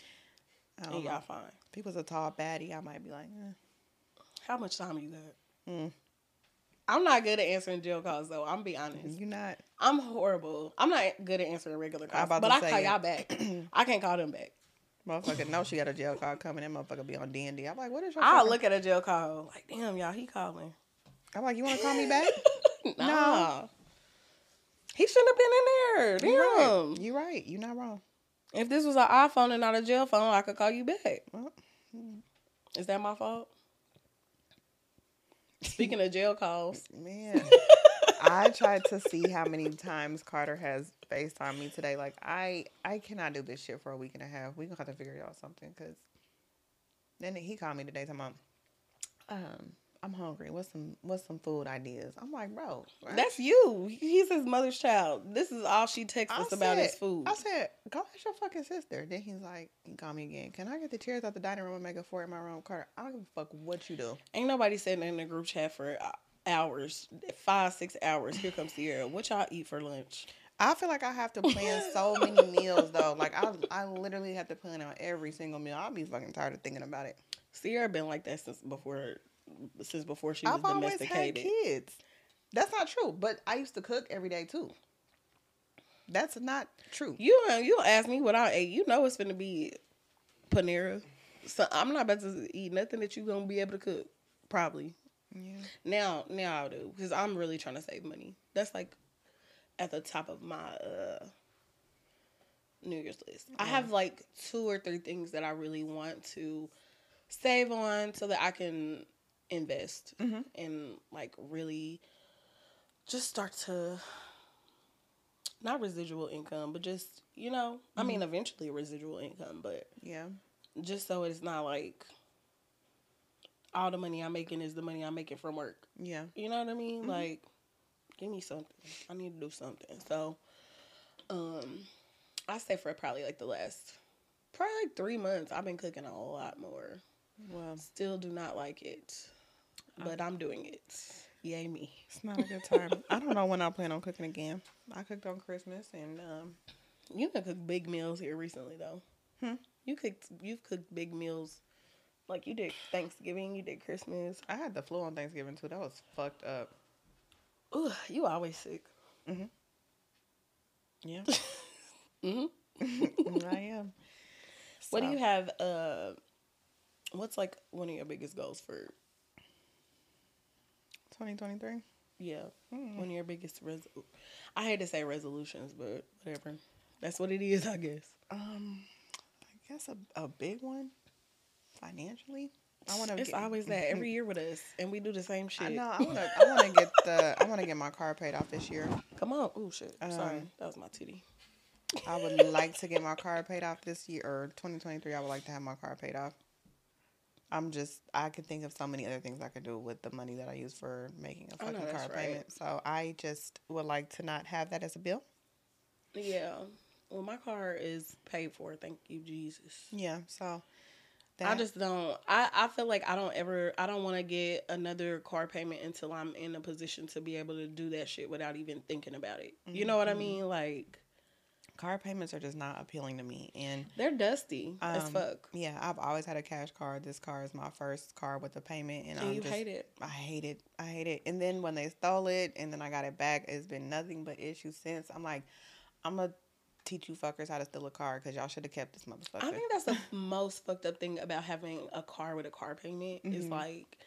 And y'all fine. If he was a tall baddie, I might be like, eh. How much time you got? Mm. I'm not good at answering jail calls, though. I'm be honest. You not? I'm horrible. I'm not good at answering regular calls, but I call it. y'all back. I can't call them back. Motherfucker, know she got a jail call coming. That motherfucker be on D and D. I'm like, what is your? I'll fucking... look at a jail call like, damn, y'all, he calling. I'm like, you want to call me back? Nah. No. He shouldn't have been in there. Damn. You're right. You're right. You're not wrong. If this was an iPhone and not a jail phone, I could call you back. Well, hmm. Is that my fault? Speaking of jail calls. Man. I tried to see how many times Carter has FaceTimed me today. Like, I I cannot do this shit for a week and a half. We're going to have to figure out something. Because then he called me today talking about, um, I'm hungry. What's some what's some food ideas? I'm like, bro, what? That's you. He's his mother's child. This is all she texts I us about said- is food. I said, go ask your fucking sister. Then he's like, he called me again. Can I get the chairs out the dining room and make a fort in my room? Carter, I don't give a fuck what you do. Ain't nobody sitting in the group chat for uh, hours, five, six hours. Here comes Sierra. What y'all eat for lunch? I feel like I have to plan so many meals though. Like I, I literally have to plan out every single meal. I'll be fucking tired of thinking about it. Sierra been like that since before, since before she was I've always had domesticated. kids. That's not true. But I used to cook every day too. That's not true. You uh, you ask me what I ate. You know it's gonna be Panera. So I'm not about to eat nothing that you gonna be able to cook. Probably. Yeah. Now now I'll do because I'm really trying to save money. That's like at the top of my uh, New Year's list. I have like two or three things that I really want to save on so that I can invest Mhm. and like really just start to not residual income, but just, you know, I mean, eventually residual income, but Yeah. just so it's not like all the money I'm making is the money I'm making from work. Yeah. You know what I mean? Like, give me something. I need to do something. So, um, I say for probably like the last, probably like three months, I've been cooking a whole lot more. Well, Still do not like it, but I'm doing it. Yay me. it's not a good time. I don't know when I plan on cooking again. I cooked on Christmas and um You done cooked big meals here recently though. Hmm? You cooked. You've cooked big meals, like you did Thanksgiving. You did Christmas. I had the flu on Thanksgiving too. That was fucked up. Ooh, you always sick. Yeah. hmm I am. What do So, you have? Uh, what's like one of your biggest goals for? twenty twenty-three? Yeah, Hmm. one of your biggest. Res- I hate to say resolutions, but whatever. That's what it is, I guess. Um, I guess a, a big one financially. I want to. It's always that every year with us, and we do the same shit. I know. I want to. I want to get the. I want to get my car paid off this year. Come on. Oh shit. Sorry, Um, that was my titty. I would like to get my car paid off this year or twenty twenty-three. I would like to have my car paid off. I'm just. I could think of so many other things I could do with the money that I use for making a I know fucking car that's right. payment. So I just would like to not have that as a bill. Yeah. Well, my car is paid for. Thank you, Jesus. Yeah. So. I just don't. I, I feel like I don't ever. I don't want to get another car payment until I'm in a position to be able to do that shit without even thinking about it. You know what I mean? Like car payments are just not appealing to me, and they're dusty as Um, fuck. yeah, I've always had a cash card. This car is my first car with a payment, and, And I'm you just, hate it. I hate it. I hate it. And then when they stole it, and then I got it back, it's been nothing but issues since. I'm like, I'm gonna teach you fuckers how to steal a car because y'all should have kept this motherfucker. I think that's the most fucked up thing about having a car with a car payment is Mhm. like,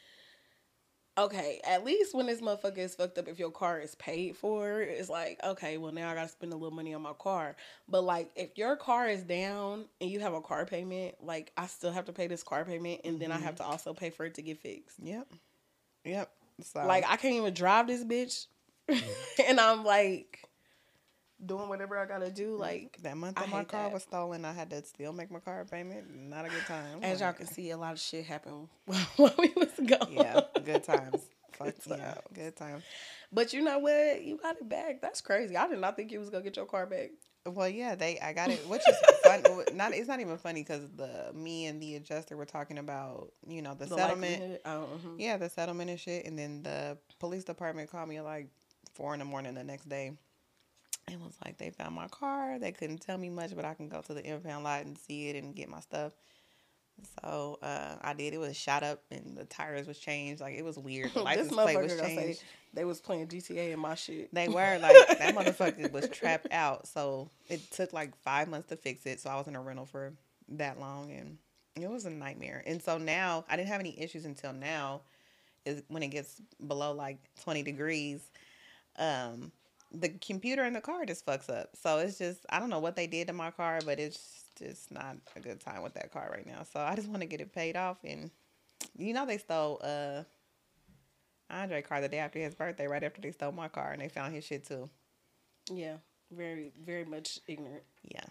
okay, at least when this motherfucker is fucked up, if your car is paid for, it's like, okay, well now I gotta spend a little money on my car. But like, if your car is down and you have a car payment, like I still have to pay this car payment, and then I have to also pay for it to get fixed. Yep. Yep. So Like I can't even drive this bitch, and I'm like doing whatever I gotta do. Like that month I that my hate car that. was stolen, I had to still make my car payment. Not a good time. as Like, y'all can see, a lot of shit happened while we was gone. yeah, good times. Fuck Good yeah, times. good times. But you know what? You got it back. That's crazy. I did not think you was gonna get your car back. Well, yeah, they I got it, which is fun. Not it's not even funny because the me and the adjuster were talking about you know the, The settlement. likelihood- Oh, mhm. Yeah, the settlement and shit. And then the police department called me at like four in the morning the next day. It was like they found my car. They couldn't tell me much, but I can go to the impound lot and see it and get my stuff. So uh, I did. It was shot up and the tires was changed. Like it was weird. The This license plate motherfucker was gonna say changed. they was playing G T A in my shit. They were like that motherfucker was trapped out. So it took like five months to fix it. So I was in a rental for that long and it was a nightmare. And so now I didn't have any issues until now. Is when it gets below like twenty degrees. Um, the computer in the car just fucks up. So it's just I don't know what they did to my car, but it's just not a good time with that car right now. So I just want to get it paid off. And you know they stole uh Andre car the day after his birthday, right after they stole my car, and they found his shit too. Yeah, very, very much ignorant. Yeah.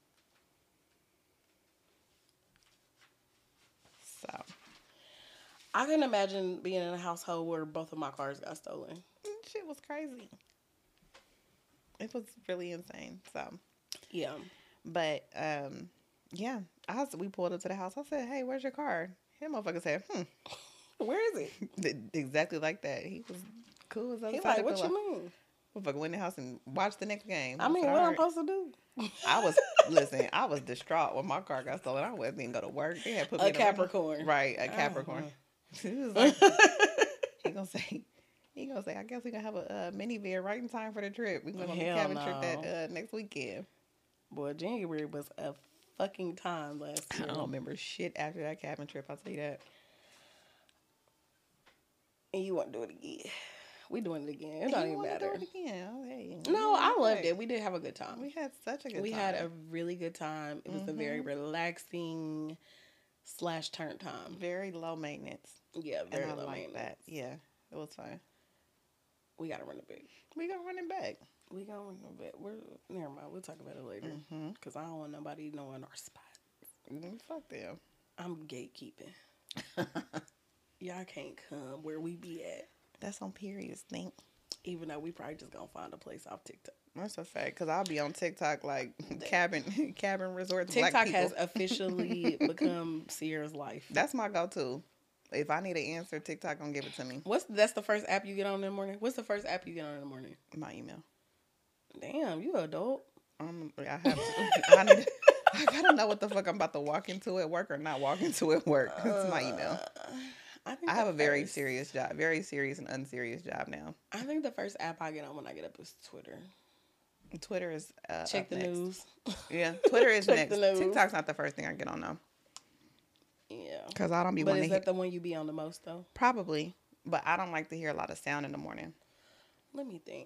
So I couldn't imagine being in a household where both of my cars got stolen. Shit was crazy. It was really insane. So, yeah. But, um, yeah. I was, we pulled up to the house. I said, hey, where's your car? That motherfucker said, hmm. Where is it? Exactly like that. He was cool as other He side like, what pillow. you mean? Motherfucker went in the house and watched the next game. I mean, what what I I'm supposed to do? I was, listen, I was distraught when my car got stolen. I wasn't even go to work. They had put me A in Capricorn. A, right, a Capricorn. Uh-huh. He was like, he gonna say, he gonna say, I guess we gonna have a uh, minivan right in time for the trip. We going on the cabin no. trip that uh, next weekend. Boy, January was a fucking time last year. I don't remember shit after that cabin trip. I'll tell you that. And you want to do it again? We doing it again. It don't even matter. Do it again. Oh, hey. No, I loved it. We did have a good time. We had such a good we time. We had a really good time. It was mm-hmm. a very relaxing slash turn time. Very low maintenance. Yeah, very and I low like maintenance. That. Yeah, it was fun. We gotta run it back. We gonna run it back. We gonna run it back. We're never mind. We'll talk about it later. Mm-hmm. Cause I don't want nobody knowing our spot. Mm, fuck them. I'm gatekeeping. Y'all can't come where we be at. That's on periods, think. Even though we probably just gonna find a place off TikTok. That's a fact. Cause I'll be on TikTok like cabin cabin resorts. TikTok black has officially become Sierra's life. That's my go-to. If I need an answer, TikTok gonna give it to me. What's that's the first app you get on in the morning? What's the first app you get on in the morning? My email. Damn, you an adult. Um, I have to. I, need, I gotta know what the fuck I'm about to walk into at work or not walk into at work. It's my email. Uh, I, think I have a very first, serious job, very serious and unserious job now. I think the first app I get on when I get up is Twitter. Twitter is uh, check the next. news. Yeah, Twitter is next. TikTok's not the first thing I get on though. Yeah, because I don't be. But is to that hear... the one you be on the most though? Probably, but I don't like to hear a lot of sound in the morning. Let me think.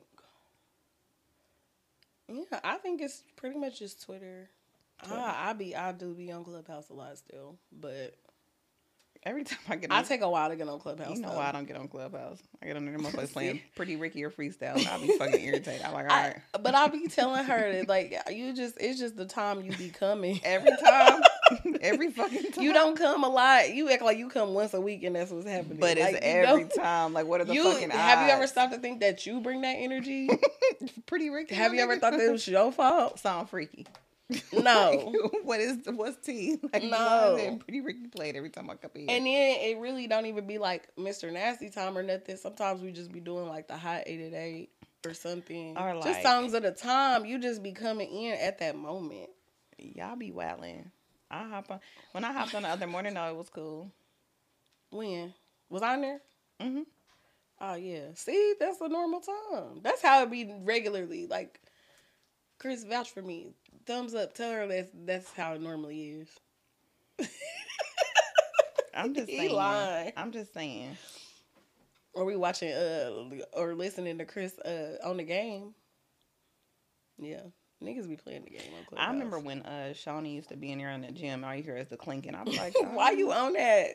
Yeah, I think it's pretty much just Twitter. Twitter. I, I be I do be on Clubhouse a lot still, but every time I get on, I take a while to get on Clubhouse. You know though. why I don't get on Clubhouse? I get on there, motherfuckers playing Pretty Ricky or Freestyle, and I'll be fucking irritated. I'm like, all right. I, but I'll be telling her that like you just it's just the time you be coming every time. Every fucking time. You don't come a lot. You act like you come once a week and that's what's happening. But it's like, every know? time. Like, what are the you, fucking odds? Have you ever stopped to think that you bring that energy? Pretty Ricky. Have you ever thought that it was your fault? Sound freaky. No. Like, what is what's tea? Like, no. Pretty Ricky played every time I come in. And then it really don't even be like Mister Nasty time or nothing. Sometimes we just be doing like the hot eight at eight or something. Or like, just songs at a time. You just be coming in at that moment. Y'all be wilding. I hop on. When I hopped on the other morning, though, it was cool. When? Was I in there? Mm-hmm. Oh, yeah. See, that's a normal time. That's how it be regularly. Like, Chris vouch for me. Thumbs up. Tell her that's, that's how it normally is. I'm just saying. Lying. I'm just saying. Or we watching, uh, or listening to Chris uh, on the game. Yeah. Niggas be playing the game on Clubhouse. I remember when uh, Shawnee used to be in there in the gym. All you hear is the clinking. I'm like, oh. Why you on that?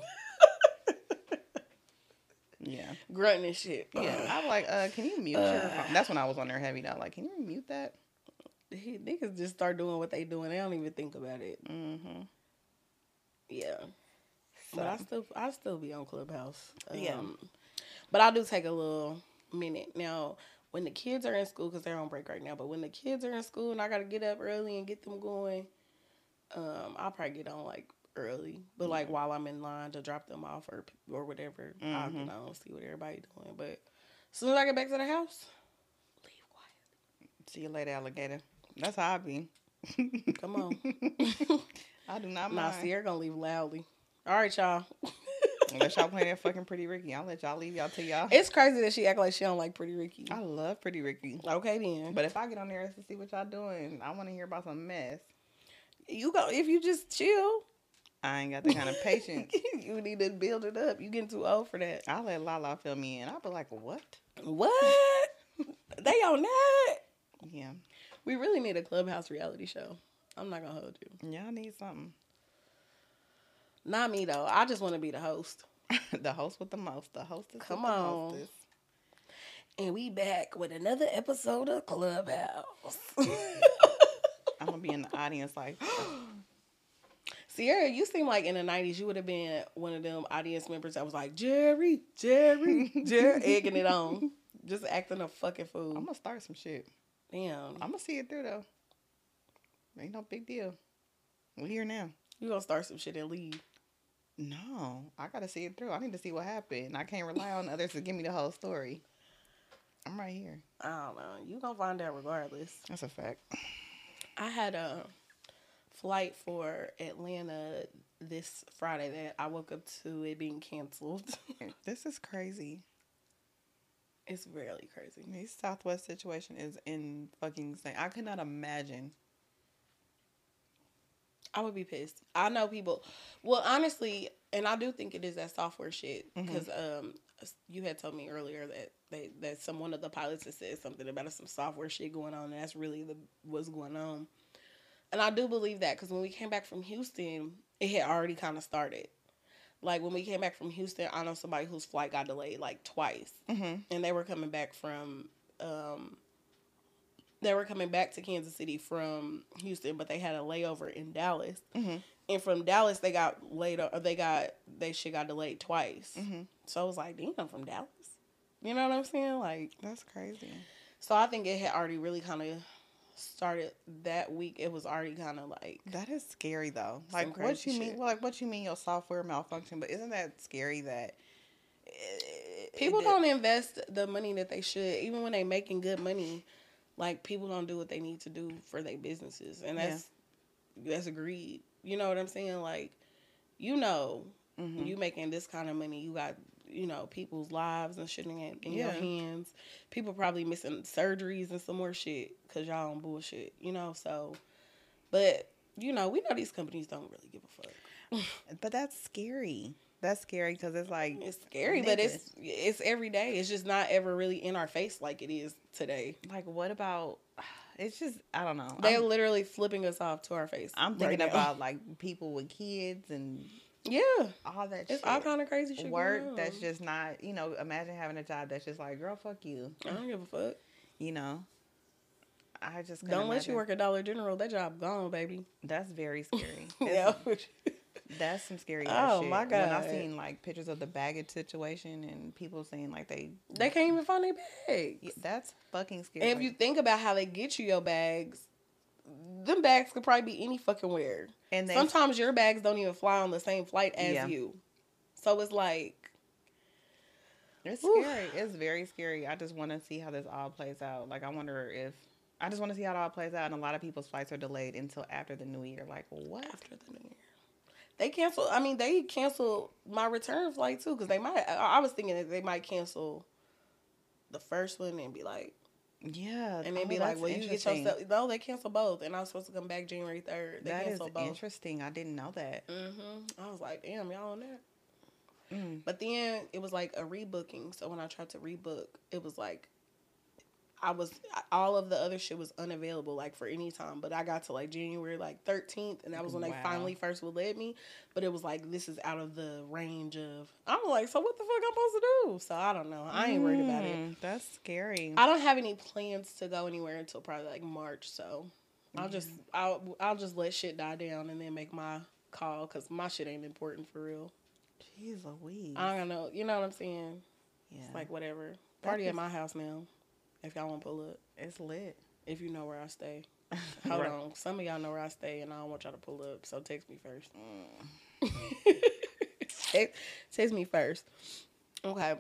Yeah. Grunting and shit. Yeah. I'm like, uh, can you mute uh, your phone? That's when I was on there heavy though. Like, can you mute that? He, niggas just start doing what they doing. They don't even think about it. Mm-hmm. Yeah. So. But I still, I still be on Clubhouse. Um, yeah. But I do take a little minute now. When the kids are in school, because they're on break right now, but when the kids are in school and I got to get up early and get them going, um, I'll probably get on, like, early. But, yeah. like, while I'm in line to drop them off or or whatever, mm-hmm. I'll get on, see what everybody's doing. But as soon as I get back to the house, leave quietly. See you later, alligator. That's how I be. Come on. I do not mind. Nah, Sierra gonna leave loudly. All right, y'all. Unless y'all play that fucking Pretty Ricky, I'll let y'all leave y'all to y'all. It's crazy that she act like she don't like Pretty Ricky. I love Pretty Ricky. Okay then. But if I get on there to see what y'all doing, I want to hear about some mess. You go if you just chill. I ain't got that kind of patience. You need to build it up. You getting too old for that. I'll let Lala fill me in. I'll be like, what? What? They on that? Yeah. We really need a Clubhouse reality show. I'm not gonna hold you. Y'all need something. Not me though. I just want to be the host. The host with the most. The hostess. Come with on. The mostest. And we back with another episode of Clubhouse. I'm gonna be in the audience like. Sierra, you seem like in the nineties you would have been one of them audience members that was like, Jerry, Jerry, Jerry, egging it on. Just acting a fucking fool. I'm gonna start some shit. Damn. I'm gonna see it through though. Ain't no big deal. We're here now. You gonna start some shit and leave. No, I gotta see it through. I need to see what happened. I can't rely on others to give me the whole story. I'm right here. I don't know. You gonna find out regardless. That's a fact. I had a flight for Atlanta this Friday that I woke up to it being canceled. This is crazy. It's really crazy. This Southwest situation is in fucking insane. I could not imagine. I would be pissed. I know people. Well, honestly, and I do think it is that software shit because mm-hmm. um, you had told me earlier that they that some one of the pilots had said something about some software shit going on. And that's really the what's going on. And I do believe that because when we came back from Houston, it had already kind of started. Like when we came back from Houston, I know somebody whose flight got delayed like twice, mm-hmm. and they were coming back from. Um, They were coming back to Kansas City from Houston, but they had a layover in Dallas. Mm-hmm. And from Dallas, they got laid, or they got they shit got delayed twice. Mm-hmm. So I was like, damn, from Dallas, you know what I'm saying? Like that's crazy. So I think it had already really kind of started that week. It was already kind of like that is scary though. Like what you shit. mean? Well, like what you mean your software malfunction? But isn't that scary that it, people it, don't invest the money that they should, even when they making good money. Like, people don't do what they need to do for their businesses. And that's yeah. that's greed. You know what I'm saying? Like, you know, mm-hmm. you making this kind of money. You got, you know, people's lives and shit in, in yeah. your hands. People probably missing surgeries and some more shit because y'all on bullshit, you know? So, but, you know, we know these companies don't really give a fuck. But that's scary. That's scary because it's like it's scary, niggas. But it's it's every day. It's just not ever really in our face like it is today. Like, what about? It's just I don't know. They're I'm, literally flipping us off to our face. I'm thinking right about like people with kids and yeah, all that. It's shit. all kind of crazy shit. Work that's just not. You know, imagine having a job that's just like, girl, fuck you. I don't give a fuck. You know. I just don't imagine. let you work at Dollar General. That job gone, baby. That's very scary. Yeah. That's some scary oh, shit. my God. When I've seen, like, pictures of the baggage situation and people saying, like, they... They can't even find their bags. Yeah, that's fucking scary. And if you think about how they get you your bags, them bags could probably be any fucking where. And they, sometimes your bags don't even fly on the same flight as yeah. you. So it's like... It's whew. scary. It's very scary. I just want to see how this all plays out. Like, I wonder if... I just want to see how it all plays out. And a lot of people's flights are delayed until after the new year. Like, what? After the new year. They canceled. I mean, they canceled my return flight too because they might. I was thinking that they might cancel the first one and be like, yeah, and then oh, be like, well, you get yourself. No, they canceled both, and I was supposed to come back January third. They that canceled is both. Interesting. I didn't know that. Mm-hmm. I was like, damn, y'all on that. Mm. But then it was like a rebooking. So when I tried to rebook, it was like. I was, all of the other shit was unavailable, like, for any time. But I got to, like, January, like, thirteenth, and that was when wow. they finally first would let me. But it was like, this is out of the range of, I'm like, so what the fuck I'm supposed to do? So I don't know. I ain't mm, worried about it. That's scary. I don't have any plans to go anywhere until probably, like, March. So I'll mm. just, I'll, I'll just let shit die down and then make my call, because my shit ain't important for real. Jeez Louise. I don't know. You know what I'm saying? Yeah. It's like, whatever. Party at my house now. If y'all want to pull up. It's lit. If you know where I stay. Hold right. on. Some of y'all know where I stay, and I don't want y'all to pull up, so text me first. Mm. text, text me first. Okay.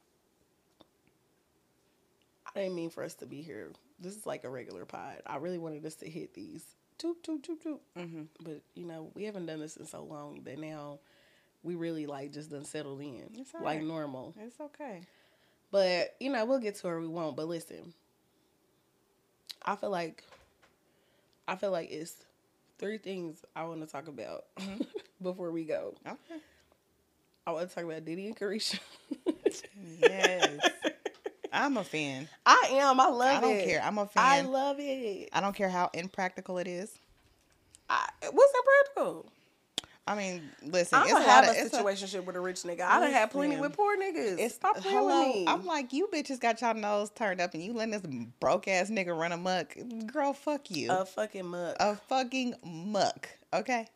I didn't mean for us to be here. This is like a regular pod. I really wanted us to hit these. Toop, toop, toop, toop. Mm-hmm. But, you know, we haven't done this in so long that now we really, like, just done settled in. It's all like right. normal. It's okay. But, you know, we'll get to where we won't. But listen, I feel like, I feel like it's three things I want to talk about mm-hmm. before we go. Okay. I want to talk about Diddy and Carisha. Yes. I'm a fan. I am. I love it. I don't it. care. I'm a fan. I love it. I don't care how impractical it is. I, what's impractical? I mean, listen. I it's don't a have lot a of, situationship a, with a rich nigga. I done had plenty with poor niggas. It's, Stop playing hello, with me. I'm like, you bitches got y'all nose turned up and you letting this broke ass nigga run amok. Girl, fuck you. A fucking muck. A fucking muck. Okay?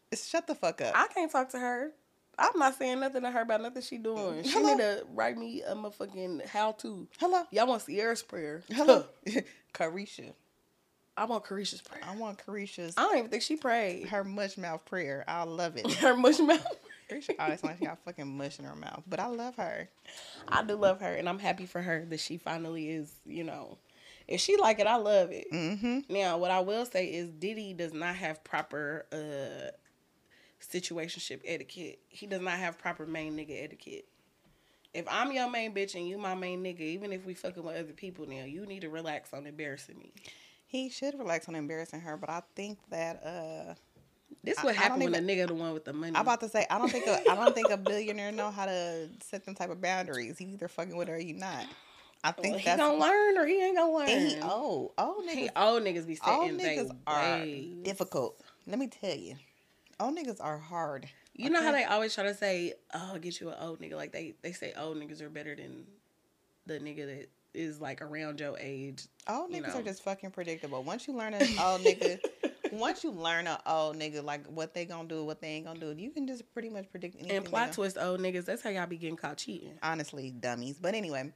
Shut the fuck up. I can't talk to her. I'm not saying nothing to her about nothing she doing. She Hello? need to write me a motherfucking how to. Hello. Y'all want Sierra's prayer? Hello. Carisha. I want Carisha's prayer. I want Carisha's. I don't even think she prayed. Her mush mouth prayer. I love it. Her mush mouth. Carisha always like she got fucking mush in her mouth, but I love her. I do love her, and I'm happy for her that she finally is. You know, if she like it, I love it. Mm-hmm. Now, what I will say is Diddy does not have proper uh situationship etiquette. He does not have proper main nigga etiquette. If I'm your main bitch and you my main nigga, even if we fucking with other people now, you need to relax on embarrassing me. He should relax on embarrassing her, but I think that uh this what I, happened I when even, a nigga the one with the money. I'm about to say I don't think a, I don't think a billionaire know how to set them type of boundaries. You either fucking with her or you not. I think well, he that's gonna learn or he ain't gonna learn. And he old. Old niggas. He old niggas be Old setting niggas are ways. difficult. Let me tell you. Old niggas are hard. You okay? know how they always try to say, "Oh, I'll get you an old nigga." Like they, they say old niggas are better than the nigga that is like around your age. Old you niggas know? are just fucking predictable. Once you learn an old nigga, once you learn an old nigga like what they gonna do, what they ain't gonna do, you can just pretty much predict anything. And plot twist old niggas. That's how y'all be getting caught cheating. Honestly, dummies. But anyway,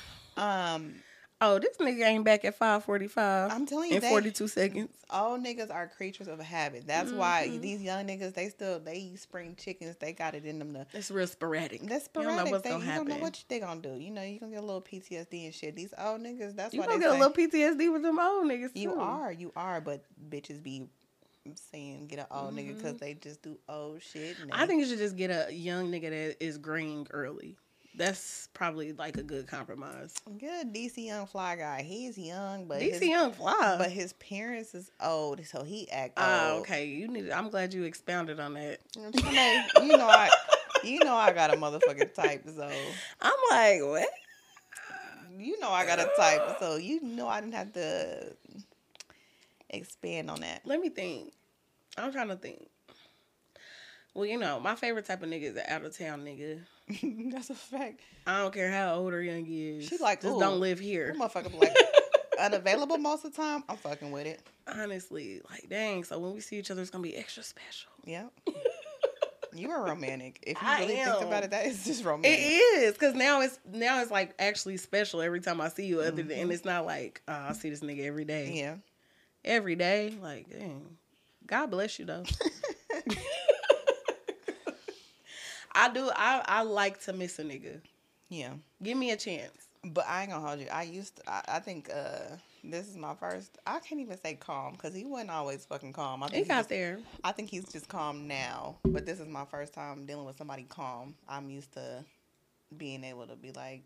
um. Oh, this nigga ain't back at five forty-five. I'm telling you, in they, forty-two seconds. All niggas are creatures of habit. That's mm-hmm. why these young niggas, they still they eat spring chickens. They got it in them. To, it's real sporadic. That's sporadic. You don't know what's they, gonna you happen. don't know what they gonna do. You know, you gonna get a little P T S D and shit. These old niggas, that's you why gonna they get say, a little P T S D with them old niggas. Too. You are, you are, but bitches be saying get an old mm-hmm. nigga because they just do old shit. And they, I think you should just get a young nigga that is graying early. That's probably like a good compromise. Good D C Young Fly guy. He's young, but D C his, Young Fly, but his parents is old, so he act old. Oh, okay. You need. I'm glad you expounded on that. You know, I, you know, I got a motherfucking type. So I'm like, what? You know, I got a type. So you know, I didn't have to expand on that. Let me think. I'm trying to think. Well, you know, my favorite type of nigga is an out of town nigga. That's a fact. I don't care how old or young he is. She like, just don't live here. That motherfucker be like unavailable most of the time. I'm fucking with it. Honestly, like dang. So when we see each other, it's gonna be extra special. Yeah. You are romantic. If you I really am. think about it, that is just romantic. It is because now it's now it's like actually special every time I see you. Other mm-hmm. than, and it's not like oh, I see this nigga every day. Yeah. Every day, like dang. God bless you though. I do. I, I like to miss a nigga. Yeah. Give me a chance. But I ain't gonna hold you. I used to, I, I think uh, this is my first, I can't even say calm because he wasn't always fucking calm. I think he got just, there. I think he's just calm now. But this is my first time dealing with somebody calm. I'm used to being able to be like,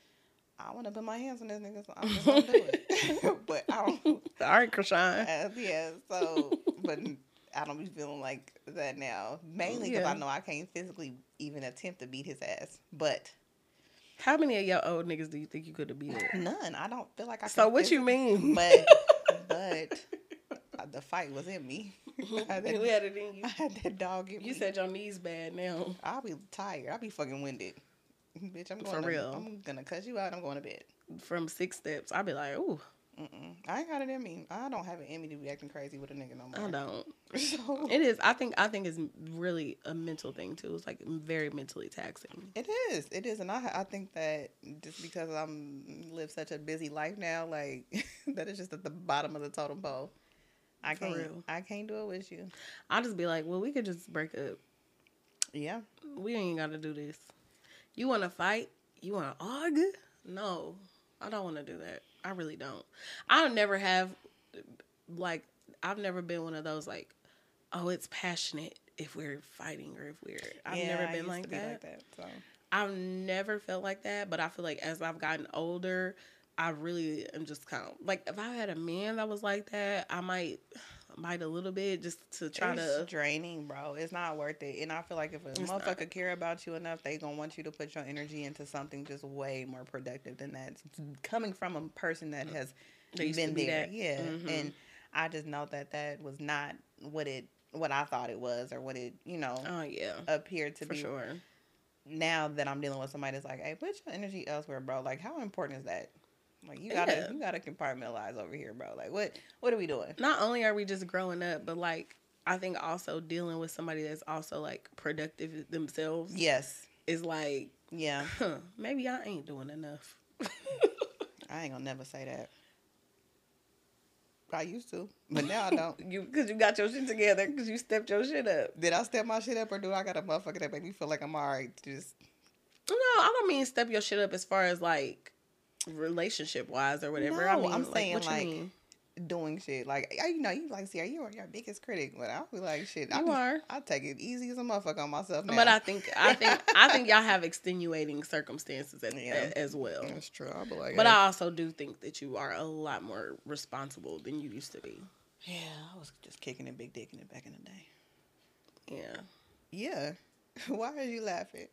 I want to put my hands on this nigga, so I'm just gonna do it. But I don't. All right, Krishan. Uh, yeah, so, but I don't be feeling like that now. Mainly because yeah. I know I can't physically even attempt to beat his ass. But how many of your old niggas do you think you could have beat? None. I don't feel like I. So what you mean? But but uh, the fight was in me. I had that, we had it in you. I had that dog in you me. You said your knees bad now. I'll be tired. I'll be fucking winded. Bitch, I'm going for to, real. I'm gonna cut you out. I'm going to bed. From six steps, I'll be like, ooh. Mm-mm. I ain't got it in me. I don't have it in me to be acting crazy with a nigga no more. I don't. So, it is. I think. I think it's really a mental thing too. It's like very mentally taxing. It is. It is, and I I think that just because I'm live such a busy life now, like that is just at the bottom of the totem pole. I For can't. real. I can't do it with you. I'll just be like, well, we could just break up. Yeah. We ain't got to do this. You want to fight? You want to argue? No, I don't want to do that. I really don't. I never have, like, I've never been one of those, like, oh, it's passionate if we're fighting or if we're, I've yeah, never I been used like to be that. like that so. I've never felt like that, but I feel like as I've gotten older, I really am just kind of, like, if I had a man that was like that, I might, might a little bit just to try it's to. It's draining, bro. It's not worth it. And I feel like if a motherfucker not. care about you enough, they gonna want you to put your energy into something just way more productive than that. It's coming from a person that has been be there. That. Yeah. Mm-hmm. And I just know that that was not what it, what I thought it was or what it, you know, oh, yeah. appeared to For be. sure. Now that I'm dealing with somebody that's like, hey, put your energy elsewhere, bro. Like, how important is that? Like, you gotta, yeah. you gotta compartmentalize over here, bro. Like, what, what are we doing? Not only are we just growing up, but like, I think also dealing with somebody that's also like productive themselves Yes. is like, Yeah. huh, maybe I ain't doing enough. I ain't gonna never say that. I used to, but now I don't. You because you got your shit together because you stepped your shit up. Did I step my shit up, or do I got a motherfucker that make me feel like I'm alright? Just No, I don't mean step your shit up as far as like relationship wise or whatever. no, I mean, I'm like, saying what like you mean? doing shit. Like I- you know, you like see, you are your biggest critic, but I'll be like shit. I You be, are. I take it easy as a motherfucker on myself now. But I think I think I think y'all have extenuating circumstances as, Yeah. as well. That's true. I'll be like, But hey. I also do think that you are a lot more responsible than you used to be. Yeah, I was just kicking it, big dicking it back in the day. Yeah. Yeah. Why are you laughing?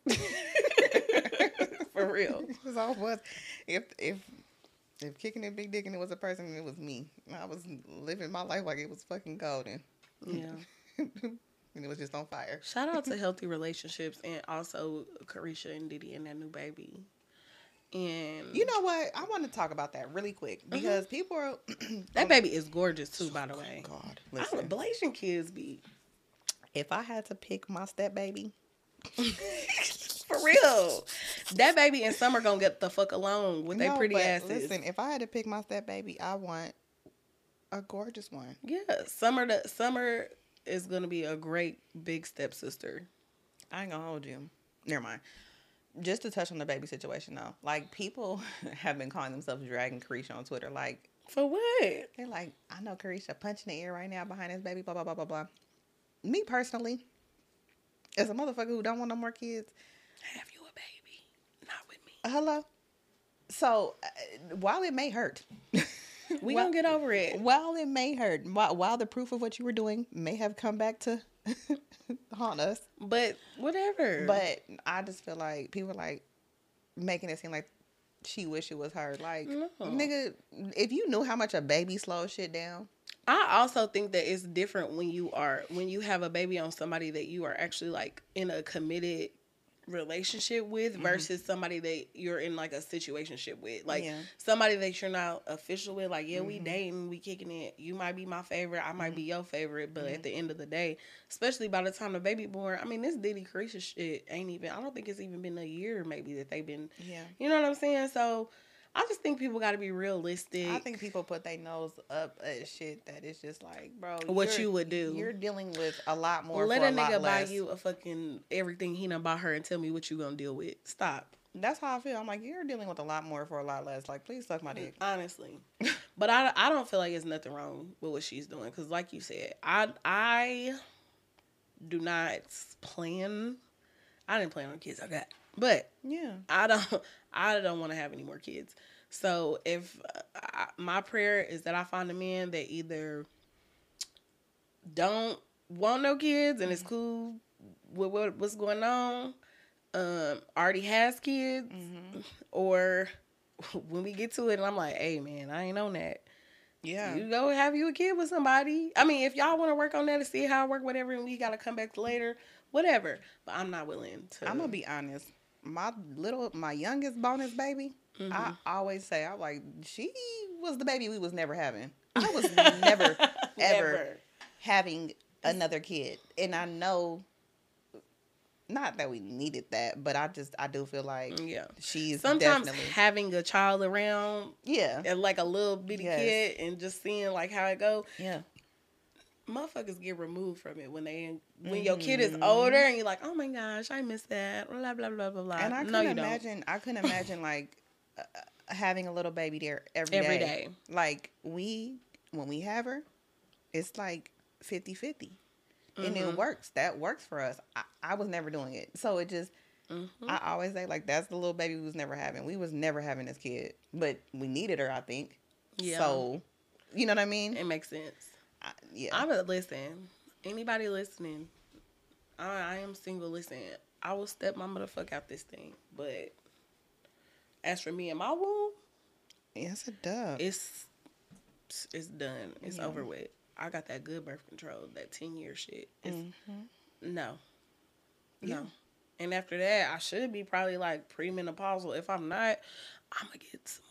For real. Because I was, if if if kicking it, big dicking it was a person, it was me. I was living my life like it was fucking golden. Yeah. And it was just on fire. Shout out to healthy relationships and also Carisha and Diddy and that new baby. And You know what? I want to talk about that really quick because people are. that baby is gorgeous too, by the way. God, I listen. don't Blasian kids be If I had to pick my step baby, for real. That baby and Summer gonna get the fuck along with their No, pretty but asses. Listen, if I had to pick my step baby, I want a gorgeous one. Yeah, Summer. The Summer is gonna be a great big stepsister. I ain't gonna hold you. Never mind. Just to touch on the baby situation though, like people have been calling themselves dragging Carisha on Twitter. Like For what? they're like, I know Carisha punching the air right now behind his baby. Blah blah blah blah blah. Me personally, as a motherfucker who don't want no more kids, Have you a baby? Not with me. hello. So uh, while it may hurt, We Well- gonna get over it. while it may hurt, while, while the proof of what you were doing may have come back to haunt us, But whatever. but I just feel like people are like making it seem like she wish it was her. Like, No. nigga, if you knew how much a baby slows shit down, I also think that it's different when you are when you have a baby on somebody that you are actually like in a committed relationship with versus somebody that you're in like a situationship with. Like Yeah. somebody that you're not official with, like, yeah, we dating, we kicking it. You might be my favorite, I might be your favorite, but at the end of the day, especially by the time the baby born, I mean this Diddy Carisha shit ain't even I don't think it's even been a year maybe that they've been yeah. you know what I'm saying? So I just think people gotta be realistic. I think people put their nose up at shit that is just like, bro, What you're- you would do. You're dealing with a lot more. Let for a a lot nigga buy less. you a fucking everything he done bought her and tell me what you gonna deal with. Stop. That's how I feel. I'm like, you're dealing with a lot more for a lot less. Like, please suck my dick. Honestly. But I, I don't feel like there's nothing wrong with what she's doing. Because like you said, I I do not plan. I didn't plan on kids I got. But Yeah. I don't I don't want to have any more kids. So if uh, I, my prayer is that I find a man that either don't want no kids and is cool with what, what's going on, um, already has kids, or when we get to it and I'm like, hey man, I ain't on that. Yeah. You go have you a kid with somebody. I mean, if y'all want to work on that and see how it work, whatever, and we gotta come back later, whatever. But I'm not willing to. I'm gonna be honest. My little, my youngest bonus baby, Mm-hmm. I always say, I'm like, she was the baby we was never having. I was never, ever Never. having another kid, and I know, not that we needed that, but I just, I do feel like Yeah. she's Sometimes definitely, having a child around yeah, and like a little bitty Yes. kid and just seeing like how it go, yeah. motherfuckers get removed from it when they when your kid is older and you're like, oh my gosh, I miss that, blah blah blah blah blah. And I no, couldn't you don't. imagine, I couldn't imagine like uh, having a little baby there every day. Every day. Like we, when we have her, it's like fifty-fifty. And Mm-hmm. it works. That works for us. I, I was never doing it. So it just, Mm-hmm. I always say like, that's the little baby we was never having. We was never having this kid, but we needed her, I think. Yeah. So, you know what I mean? It makes sense. I, yeah. I'm a listen. Anybody listening? I, I am single. Listen, I will step my motherfucker out this thing. But as for me and my womb, yeah, it's a dub. it's it's done. It's Yeah. over with. I got that good birth control, that ten year shit. It's Mhm. no, Yeah. no. And after that, I should be probably like premenopausal. If I'm not, I'm gonna get some more.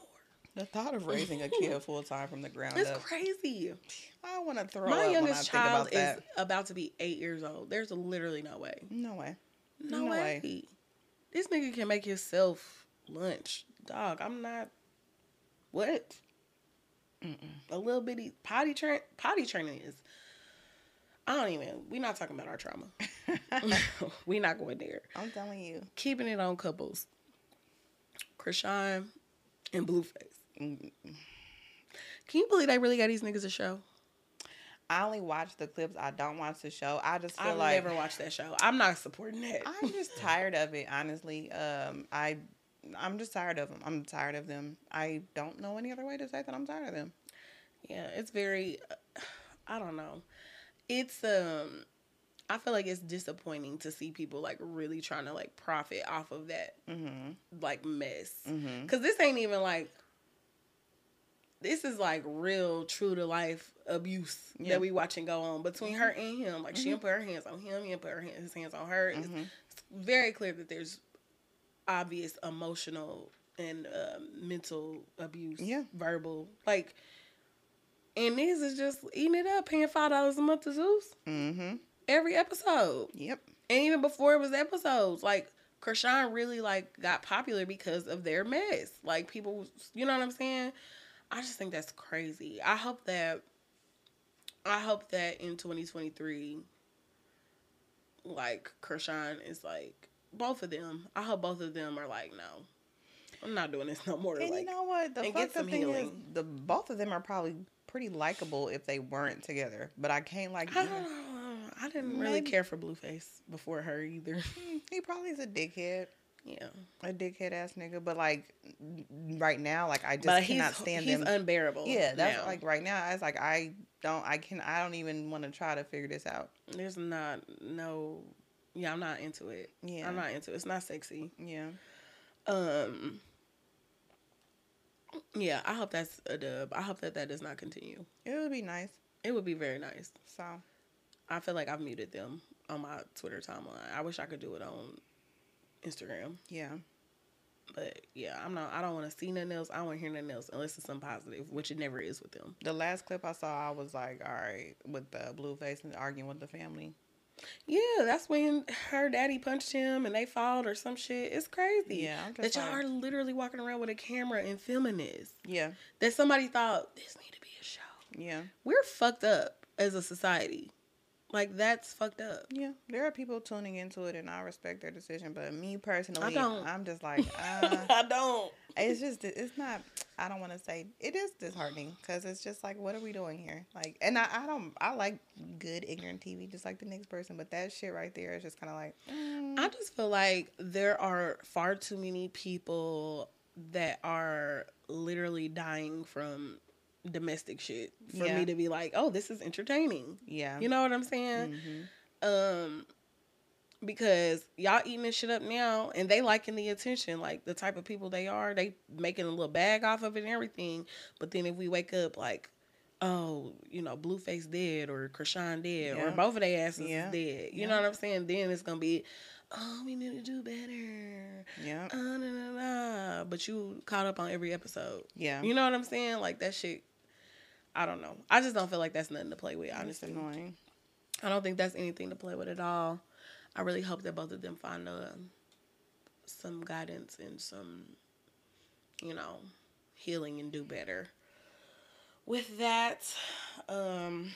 The thought of raising a kid full time from the ground It's up. crazy. I want to throw My up youngest when I child think about is that. about to be eight years old. There's literally no way. No way. No, No way. way. This nigga can make himself lunch. Dog, I'm not. What? Mm-mm. A little bitty potty train. Potty training is. I don't even. We're not talking about our trauma. We're not going there. I'm telling you. Keeping it on couples. Krishan and Blueface. Mm. Can you believe they really got these niggas a show? I only watch the clips. I don't watch the show. I just feel I've like never watched that show. I'm not supporting that. I'm just tired of it. Honestly, um, I I'm just tired of them. I'm tired of them. I don't know any other way to say that I'm tired of them. Yeah, it's very. Uh, I don't know. It's um. I feel like it's disappointing to see people like really trying to like profit off of that Mm-hmm. like mess. Mm-hmm. Cause this ain't even like. This is like real, true to life abuse Yeah. that we watching go on between her and him. Like Mm-hmm. she didn't put her hands on him, he didn't put her hand, his hands on her. It's, Mm-hmm. it's very clear that there's obvious emotional and uh, mental abuse, Yeah. verbal. Like, and this is just eating it up, paying five dollars a month to Zeus Mm-hmm. every episode, Yep. and even before it was episodes, like. Krishan really like got popular because of their mess. Like people, you know what I'm saying? I just think that's crazy. I hope that I hope that in twenty twenty-three, like Krishan is like both of them. I hope both of them are like, no, I'm not doing this no more. And like, you know what? The and fucked get some up thing is, healing. the both of them are probably pretty likable if they weren't together. But I can't like. I don't know. I didn't really Maybe- care for Blueface before her either. He probably is a dickhead, Yeah, a dickhead ass nigga. But like right now, like I just but cannot he's stand he's them. unbearable. Yeah, that's now. like right now. It's like I don't, I can, I don't even want to try to figure this out. There's not no. Yeah, I'm not into it. Yeah, I'm not into it. It's not sexy. Yeah, Um. Yeah, I hope that's a dub. I hope that that does not continue. it would be nice. It would be very nice. So I feel like I've muted them on my Twitter timeline. I wish I could do it on Instagram. yeah, But yeah, I'm not. I don't want to see nothing else. I don't want to hear nothing else unless it's something positive, which it never is with them. the last clip I saw, I was like, all right, with the Blueface and arguing with the family. Yeah, that's when her daddy punched him and they fought or some shit. It's crazy. Yeah, I'm that just y'all like, are literally walking around with a camera and filming this. yeah, That somebody thought this need to be a show. yeah, We're fucked up as a society. Like, that's fucked up. yeah. There are people tuning into it, and I respect their decision. But me personally, I don't. I'm just like, uh, I don't. it's just, it's not. I don't want to say it is disheartening because it's just like, what are we doing here? Like, and I, I don't, I like good ignorant T V just like the next person, but that shit right there is just kind of like. Mm. I just feel like there are far too many people that are literally dying from domestic shit for Yeah. me to be like, oh, this is entertaining. Yeah. You know what I'm saying? Mhm. Um, because y'all eating this shit up now, and they liking the attention, like the type of people they are. They making a little bag off of it and everything. But then if we wake up like, oh, you know, Blueface dead or Krishan dead or Yeah. both of their asses Yeah. is dead. You Yeah. know what I'm saying? Then it's gonna be, oh, we need to do better. Yeah. Uh, nah, nah, nah. But you caught up on every episode. Yeah. You know what I'm saying? Like that shit. I don't know. I just don't feel like that's nothing to play with, It's honestly. annoying. I don't think that's anything to play with at all. I really hope that both of them find uh, some guidance and some, you know, healing and do better. With that, um,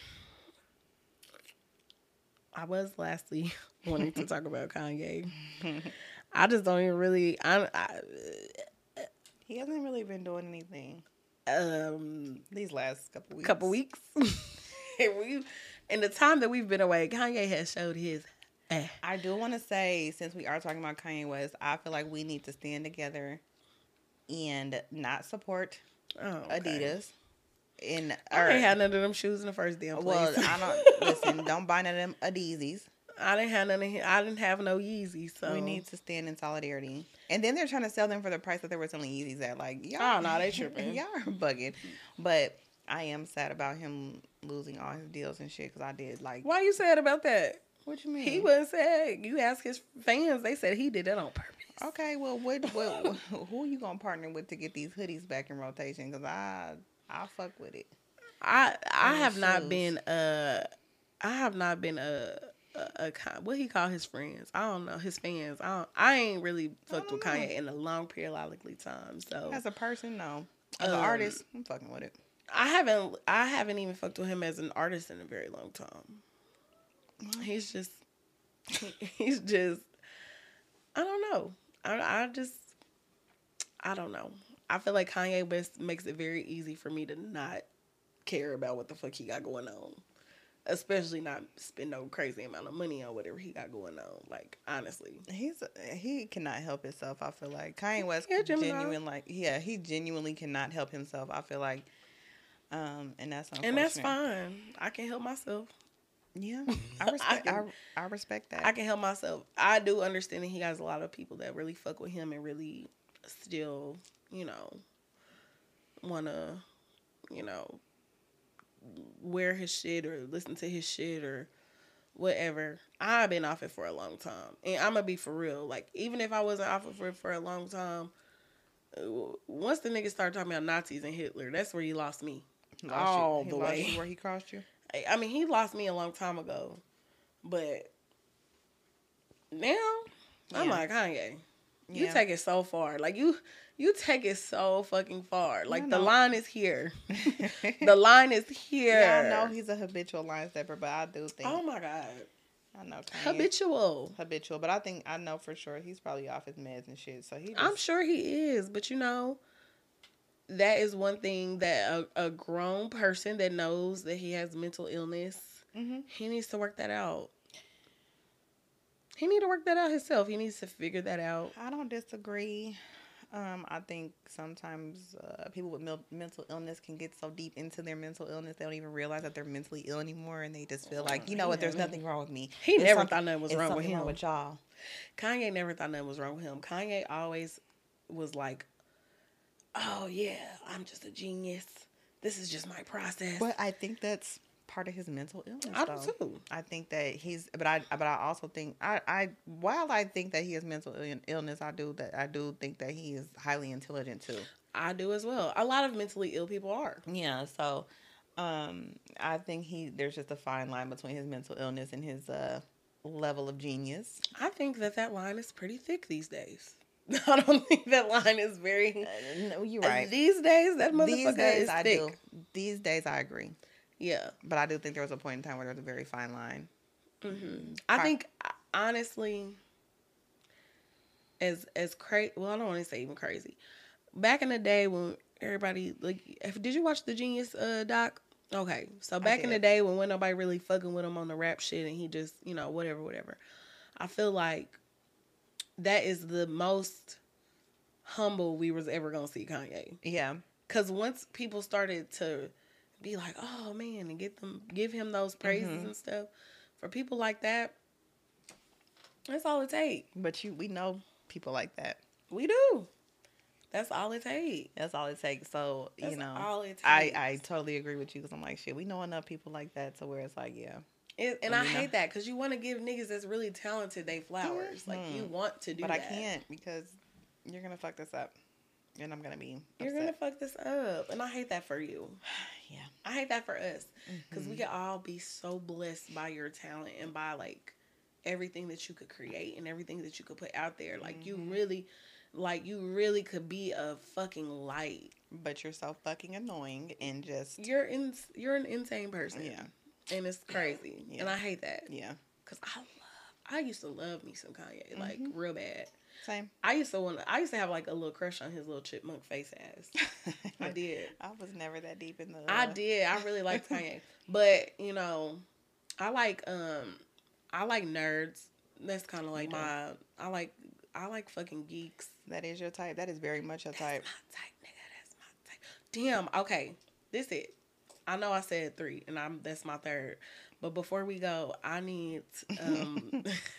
I was lastly wanting to talk about Kanye. I just don't even really. I, I He hasn't really been doing anything um these last couple weeks. couple weeks. And we, in the time that we've been away, Kanye has showed his. Eh. I do want to say, since we are talking about Kanye West, I feel like we need to stand together and not support Oh, okay. Adidas. In I ain't had none of them shoes in the first damn place. well, I don't listen. Don't buy none of them Adizes. I didn't have none of, I didn't have no Yeezys, so We need to stand in solidarity. And then they're trying to sell them for the price that they were selling Yeezys at. Like, y'all, Oh, no, they tripping. y'all are bugging. But I am sad about him losing all his deals and shit because I did like. Why you sad about that? What you mean? He wasn't sad. You ask his fans, they said he did that on purpose. Okay, well, what, what, who are you gonna partner with to get these hoodies back in rotation? Cause I, I fuck with it. I I And have not shoes. been uh I have not been a, a, a Con- what he call his friends. I don't know his fans. I don't, I ain't really fucked with don't know. Kanye in a long periodically time. So As a person, no. As an Um, artist, I'm fucking with it. I haven't I haven't even fucked with him as an artist in a very long time. He's just he's just I don't know. I I just I don't know. I feel like Kanye West makes it very easy for me to not care about what the fuck he got going on. Especially not spend no crazy amount of money on whatever he got going on. Like, honestly. He's he cannot help himself. I feel like Kanye West Yeah, Gemini. genuine like yeah he genuinely cannot help himself. I feel like, um, and that's unfortunate. And that's fine. I can help myself. Yeah, I respect. I, can- I, respect that. I can help myself. I do understand that he has a lot of people that really fuck with him and really still, you know, want to, you know, wear his shit or listen to his shit or whatever. I've been off it for a long time. And I'm going to be for real. Like, even if I wasn't off of it for a long time, once the niggas start talking about Nazis and Hitler, that's where you lost me. Lost all you. He the lost way. you where he crossed you. I mean, he lost me a long time ago. But now, I'm Yeah. like, Kanye, you Yeah. take it so far. Like, you you take it so fucking far. Like, I the know. line is here. The line is here. Yeah, I know he's a habitual line stepper, but I do think Oh, my God. I know Kanye. Habitual. habitual, but I think I know for sure he's probably off his meds and shit. So he. Just, I'm sure he is. But, you know, that is one thing that a, a grown person that knows that he has mental illness, Mm-hmm. he needs to work that out. He need to work that out himself. He needs to figure that out. I don't disagree. Um, I think sometimes uh, people with mil- mental illness can get so deep into their mental illness they don't even realize that they're mentally ill anymore, and they just feel like, you know what, there's nothing wrong with me. He It's never something- thought nothing was it's wrong with something him. wrong with y'all. Kanye never thought nothing was wrong with him. Kanye always was like, oh, yeah, I'm just a genius. This is just my process. But I think that's part of his mental illness. I do though. too. I think that he's, but I, but I also think, I, I, while I think that he has mental Ill- illness, I do that, I do think that he is highly intelligent too. I do as well. A lot of mentally ill people are. Yeah, so, um, I think he, there's just a fine line between his mental illness and his uh level of genius. I think that that line is pretty thick these days. I don't think that line is very. Uh, no, you're right. These days, that motherfucker These days, is I thick. do. These days, I agree. Yeah. But I do think there was a point in time where there was a very fine line. Mm-hmm. I think honestly, as as crazy. Well, I don't want to say even crazy. Back in the day when everybody like, if, did you watch the Genius uh, doc? Okay, so back in the did. day when when nobody really fucking with him on the rap shit and he just, you know, whatever, whatever. I feel like that is the most humble we was ever gonna see Kanye. Yeah. Cause once people started to be like, oh man, and get them, give him those praises Mhm. and stuff, for people like that, that's all it takes. But you, we know people like that. We do. That's all it takes. That's all it takes. So, That's you know, all it takes. I, I totally agree with you because I'm like, shit, we know enough people like that to where it's like, yeah. It, and Well, I you know. hate that because you want to give niggas that's really talented they flowers. Like, you Mhm. want to do But that. I can't because you're going to fuck this up. And I'm going to be upset. You're going to fuck this up. And I hate that for you. Yeah. I hate that for us. Because we Mhm. could all be so blessed by your talent and by, like, everything that you could create and everything that you could put out there. Like, you Mhm. really, like, you really could be a fucking light. But you're so fucking annoying and just, You're in, you're an insane person. yeah. And it's crazy. Yeah. And I hate that. Yeah. Because I love, I used to love me some Kanye. Like, Mhm. real bad. Same. I used to want. I used to have like a little crush on his little chipmunk face ass. I did. I was never that deep in the. I did. I really liked Kanye, but you know, I like um, I like nerds. That's kind of like Me too. my. I like. I like fucking geeks. That is your type. That is very much your That's type. my type, nigga. That's my type. Damn. Okay. This it. I know I said three, and I'm that's my third. But before we go, I need um.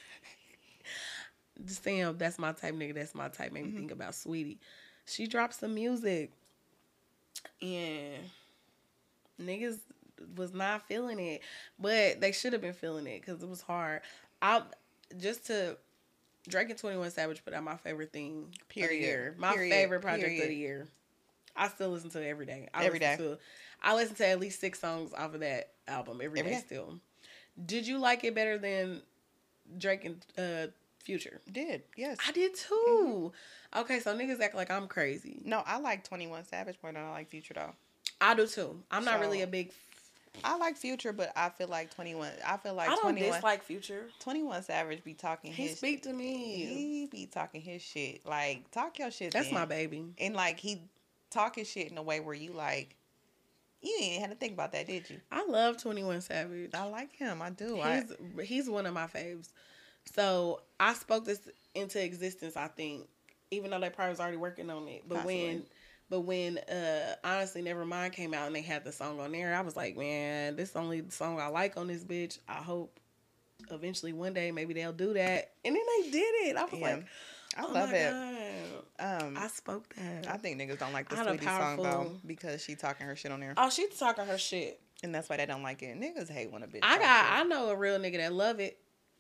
Sam, that's my type, nigga. That's my type. Made me Mhm. think about Sweetie. She dropped some music, and niggas was not feeling it, but they should have been feeling it because it was hard. I just to Drake and twenty-one Savage put out my favorite thing Period. of the year. My Period. favorite project Period. of the year. I still listen to it every day. I Every listen day. To, I listen to at least six songs off of that album every, every day, day still. Did you like it better than Drake and uh, Future? Did, yes. I did too. Mm-hmm. Okay, so niggas act like I'm crazy. No, I like twenty-one Savage more than I like Future though. I do too. I'm so, not really a big... I like Future, but I feel like twenty-one... I feel like I don't twenty-one... dislike Future. twenty-one Savage be talking he his... He speak to me. He be talking his shit. Like, talk your shit That's then. my baby. And like, he talking shit in a way where you like... You didn't have to think about that, did you? I love twenty-one Savage. I like him. I do. He's, I... he's one of my faves. So, I spoke this into existence, I think. Even though they probably was already working on it. But Possibly. when... But when, uh, Honestly Nevermind came out and they had the song on there, I was like, man, this is the only song I like on this bitch. I hope eventually one day maybe they'll do that. And then they did it. I was yeah. like, I oh love my it. God. Um, I spoke that. I think niggas don't like the Sweetie powerful... song, though, because she talking her shit on there. Oh, she's talking her shit. And that's why they don't like it. Niggas hate when a bitch I got, I know a real nigga that love it.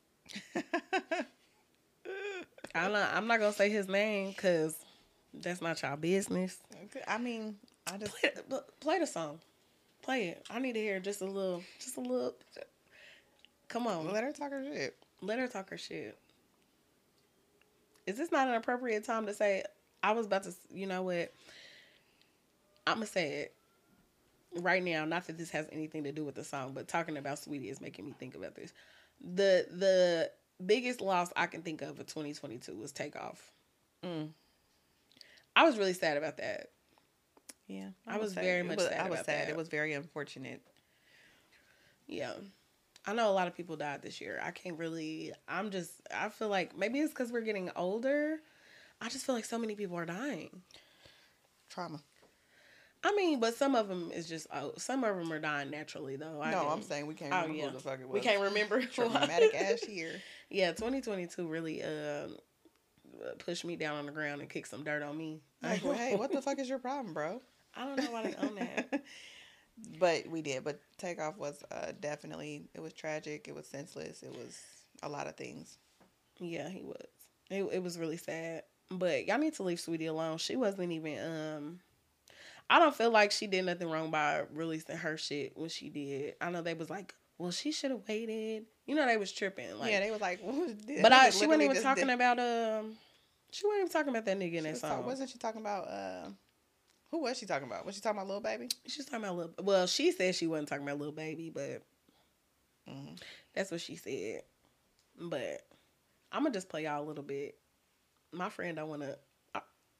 I'm not, I'm not going to say his name because... That's not y'all business. I mean, I just play, play the song. Play it. I need to hear just a little, just a little. Come on, let her talk her shit. Let her talk her shit. Is this not an appropriate time to say? I was about to. You know what? I'm gonna say it right now. Not that this has anything to do with the song, but talking about Sweetie is making me think about this. The the biggest loss I can think of of twenty twenty-two was Takeoff. Mm. I was really sad about that. Yeah, I, I was very much was, sad I was about sad. that. It was very unfortunate. Yeah. I know a lot of people died this year. I can't really... I'm just... I feel like... Maybe it's because we're getting older. I just feel like so many people are dying. Trauma. I mean, but some of them is just... Oh, some of them are dying naturally, though. I no, can, I'm saying we can't remember oh, yeah. who the fuck it was. We can't remember. Traumatic ass year. Yeah, twenty twenty-two really... Uh, push me down on the ground and kick some dirt on me. Like, well, hey, what the fuck is your problem, bro? I don't know why they own that. But we did. But Takeoff was uh, definitely, it was tragic. It was senseless. It was a lot of things. Yeah, he was. It, it was really sad. But y'all need to leave Sweetie alone. She wasn't even, um, I don't feel like she did nothing wrong by releasing her shit when she did. I know they was like, well, she should have waited. You know, they was tripping. Like, yeah, they was like, what? But I, she wasn't even talking did. about, um, She wasn't even talking about that nigga in that song. Talk, wasn't she talking about, uh, who was she talking about? Was she talking about Lil Baby? She was talking about Lil, well, she said she wasn't talking about Lil Baby, but mm-hmm. that's what she said. But I'm going to just play y'all a little bit. My friend don't want to, uh,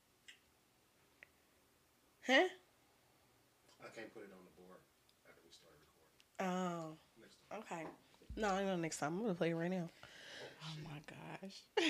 huh? I can't put it on the board after we start recording. Oh, next time. Okay. No, I know next time. I'm going to play it right now. Oh my gosh.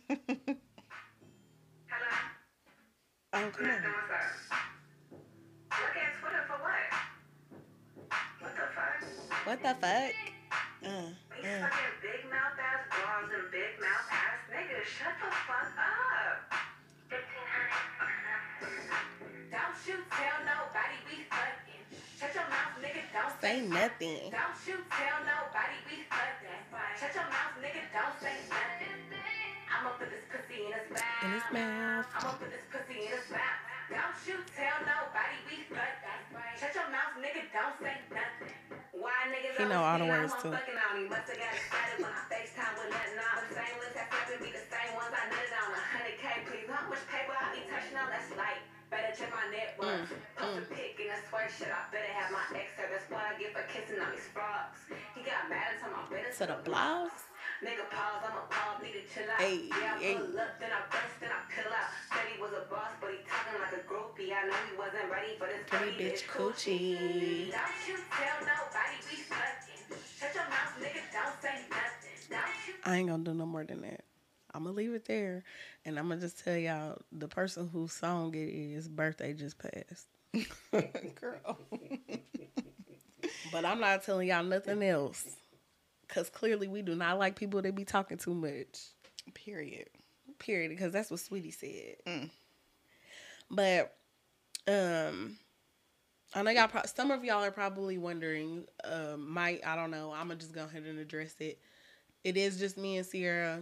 Hello? Oh, come on. What's up? Look at Twitter for what? What the fuck? What the fuck? Uh, These uh. fucking big mouth ass bras and big mouth ass niggas, shut the fuck up. fifteen hundred. Don't you tell nobody we fucking. Shut your mouth, nigga, don't say nothing. Don't you tell nobody we fucking. Shut your mouth, nigga, don't say nothing. I'ma put this pussy in his mouth. In his mouth. I'ma put this pussy in his mouth. Don't you tell nobody we fucking. Shut your mouth, nigga, don't say nothing. Why niggas he know all the words too. Fucking on me. Must have got excited when I FaceTime with nothing on. The same lips that fucking be the same ones I nutted on. one hundred K, please. How much paper I be touching on? That's light. Better check my net worth. Mm, Post mm. a pic in a sweatshirt. I better have my ex her. That's what I get for kissing on these frogs. He got mad and told my better to the blouse. Nigga pause, I'm a pause, need to chill out. Hey, yeah, I hey. pull up, then I burst, then I pill out. Said he was a boss, but he talking like a groupie. I know he wasn't ready for this pretty bitch coochie. Don't you tell nobody we fucking. Shut your mouth, nigga, don't say nothing. Don't you? I ain't gonna do no more than that. I'm gonna leave it there, and I'm gonna just tell y'all the person whose song it is birthday just passed. Girl. But I'm not telling y'all nothing else. Because clearly we do not like people that be talking too much. Period. Period. Because that's what Sweetie said. Mm. But, um, I know y'all, pro- some of y'all are probably wondering, um, might, I don't know, I'm going to just go ahead and address it. It is just me and Sierra.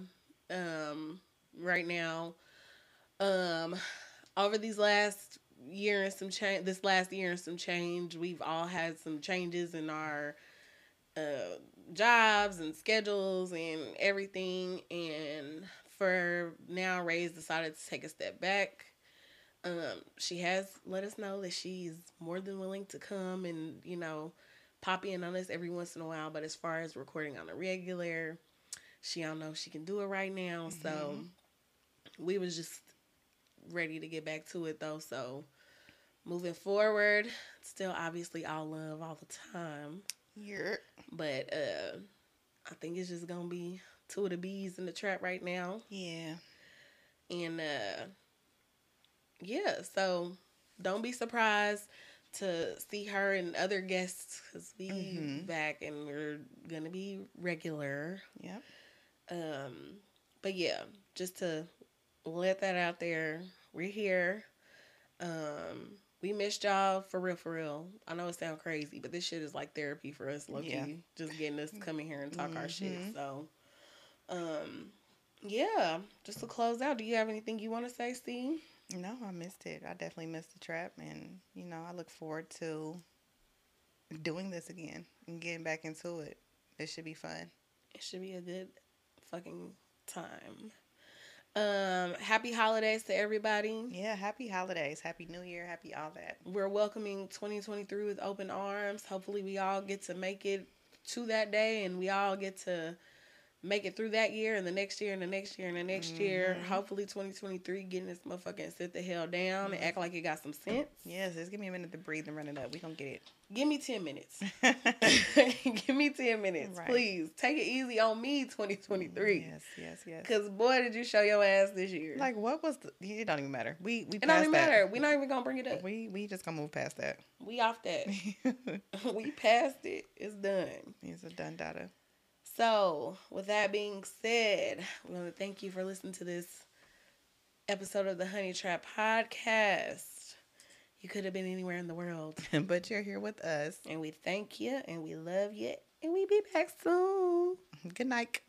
um, right now. Um, over these last year and some change, this last year and some change, we've all had some changes in our uh, jobs and schedules and everything. And for now, Ray's decided to take a step back. Um, she has let us know that she's more than willing to come and, you know, pop in on us every once in a while. But as far as recording on a regular, she don't know if she can do it right now. Mm-hmm. So we was just ready to get back to it though. So moving forward, still obviously all love all the time. Yeah. But uh, I think it's just gonna be two of the bees in the trap right now. Yeah. And uh, yeah, so don't be surprised to see her and other guests because we mm-hmm. back and we're gonna be regular. Yep. Um, but yeah, just to let that out there, we're here. Um, we missed y'all for real, for real. I know it sounds crazy, but this shit is like therapy for us, low key. Yeah. Just getting us to come in here and talk mm-hmm. our shit. So, um, yeah, just to close out, do you have anything you want to say, Steve? No, I missed it. I definitely missed the trap, and you know, I look forward to doing this again and getting back into it. It should be fun. It should be a good fucking time. Um, happy holidays to everybody. Yeah, happy holidays, happy New Year, happy all that. We're welcoming twenty twenty-three with open arms. Hopefully, we all get to make it to that day, and we all get to make it through that year and the next year and the next year and the next mm-hmm. year. Hopefully twenty twenty-three getting this motherfucker and sit the hell down mm-hmm. and act like it got some sense. Yes, just give me a minute to breathe and run it up. We gonna get it. Give me ten minutes. Give me ten minutes, right. Please. Take it easy on me, twenty twenty-three. Yes, yes, yes. Because boy, did you show your ass this year. Like, what was the... It don't even matter. We we. It don't even that. matter. We're not even gonna bring it up. We we just gonna move past that. We off that. We passed it. It's done. It's a done data. So, with that being said, we want to thank you for listening to this episode of the Honey Trap Podcast. You could have been anywhere in the world. But you're here with us. And we thank you, and we love you, and we be back soon. Good night.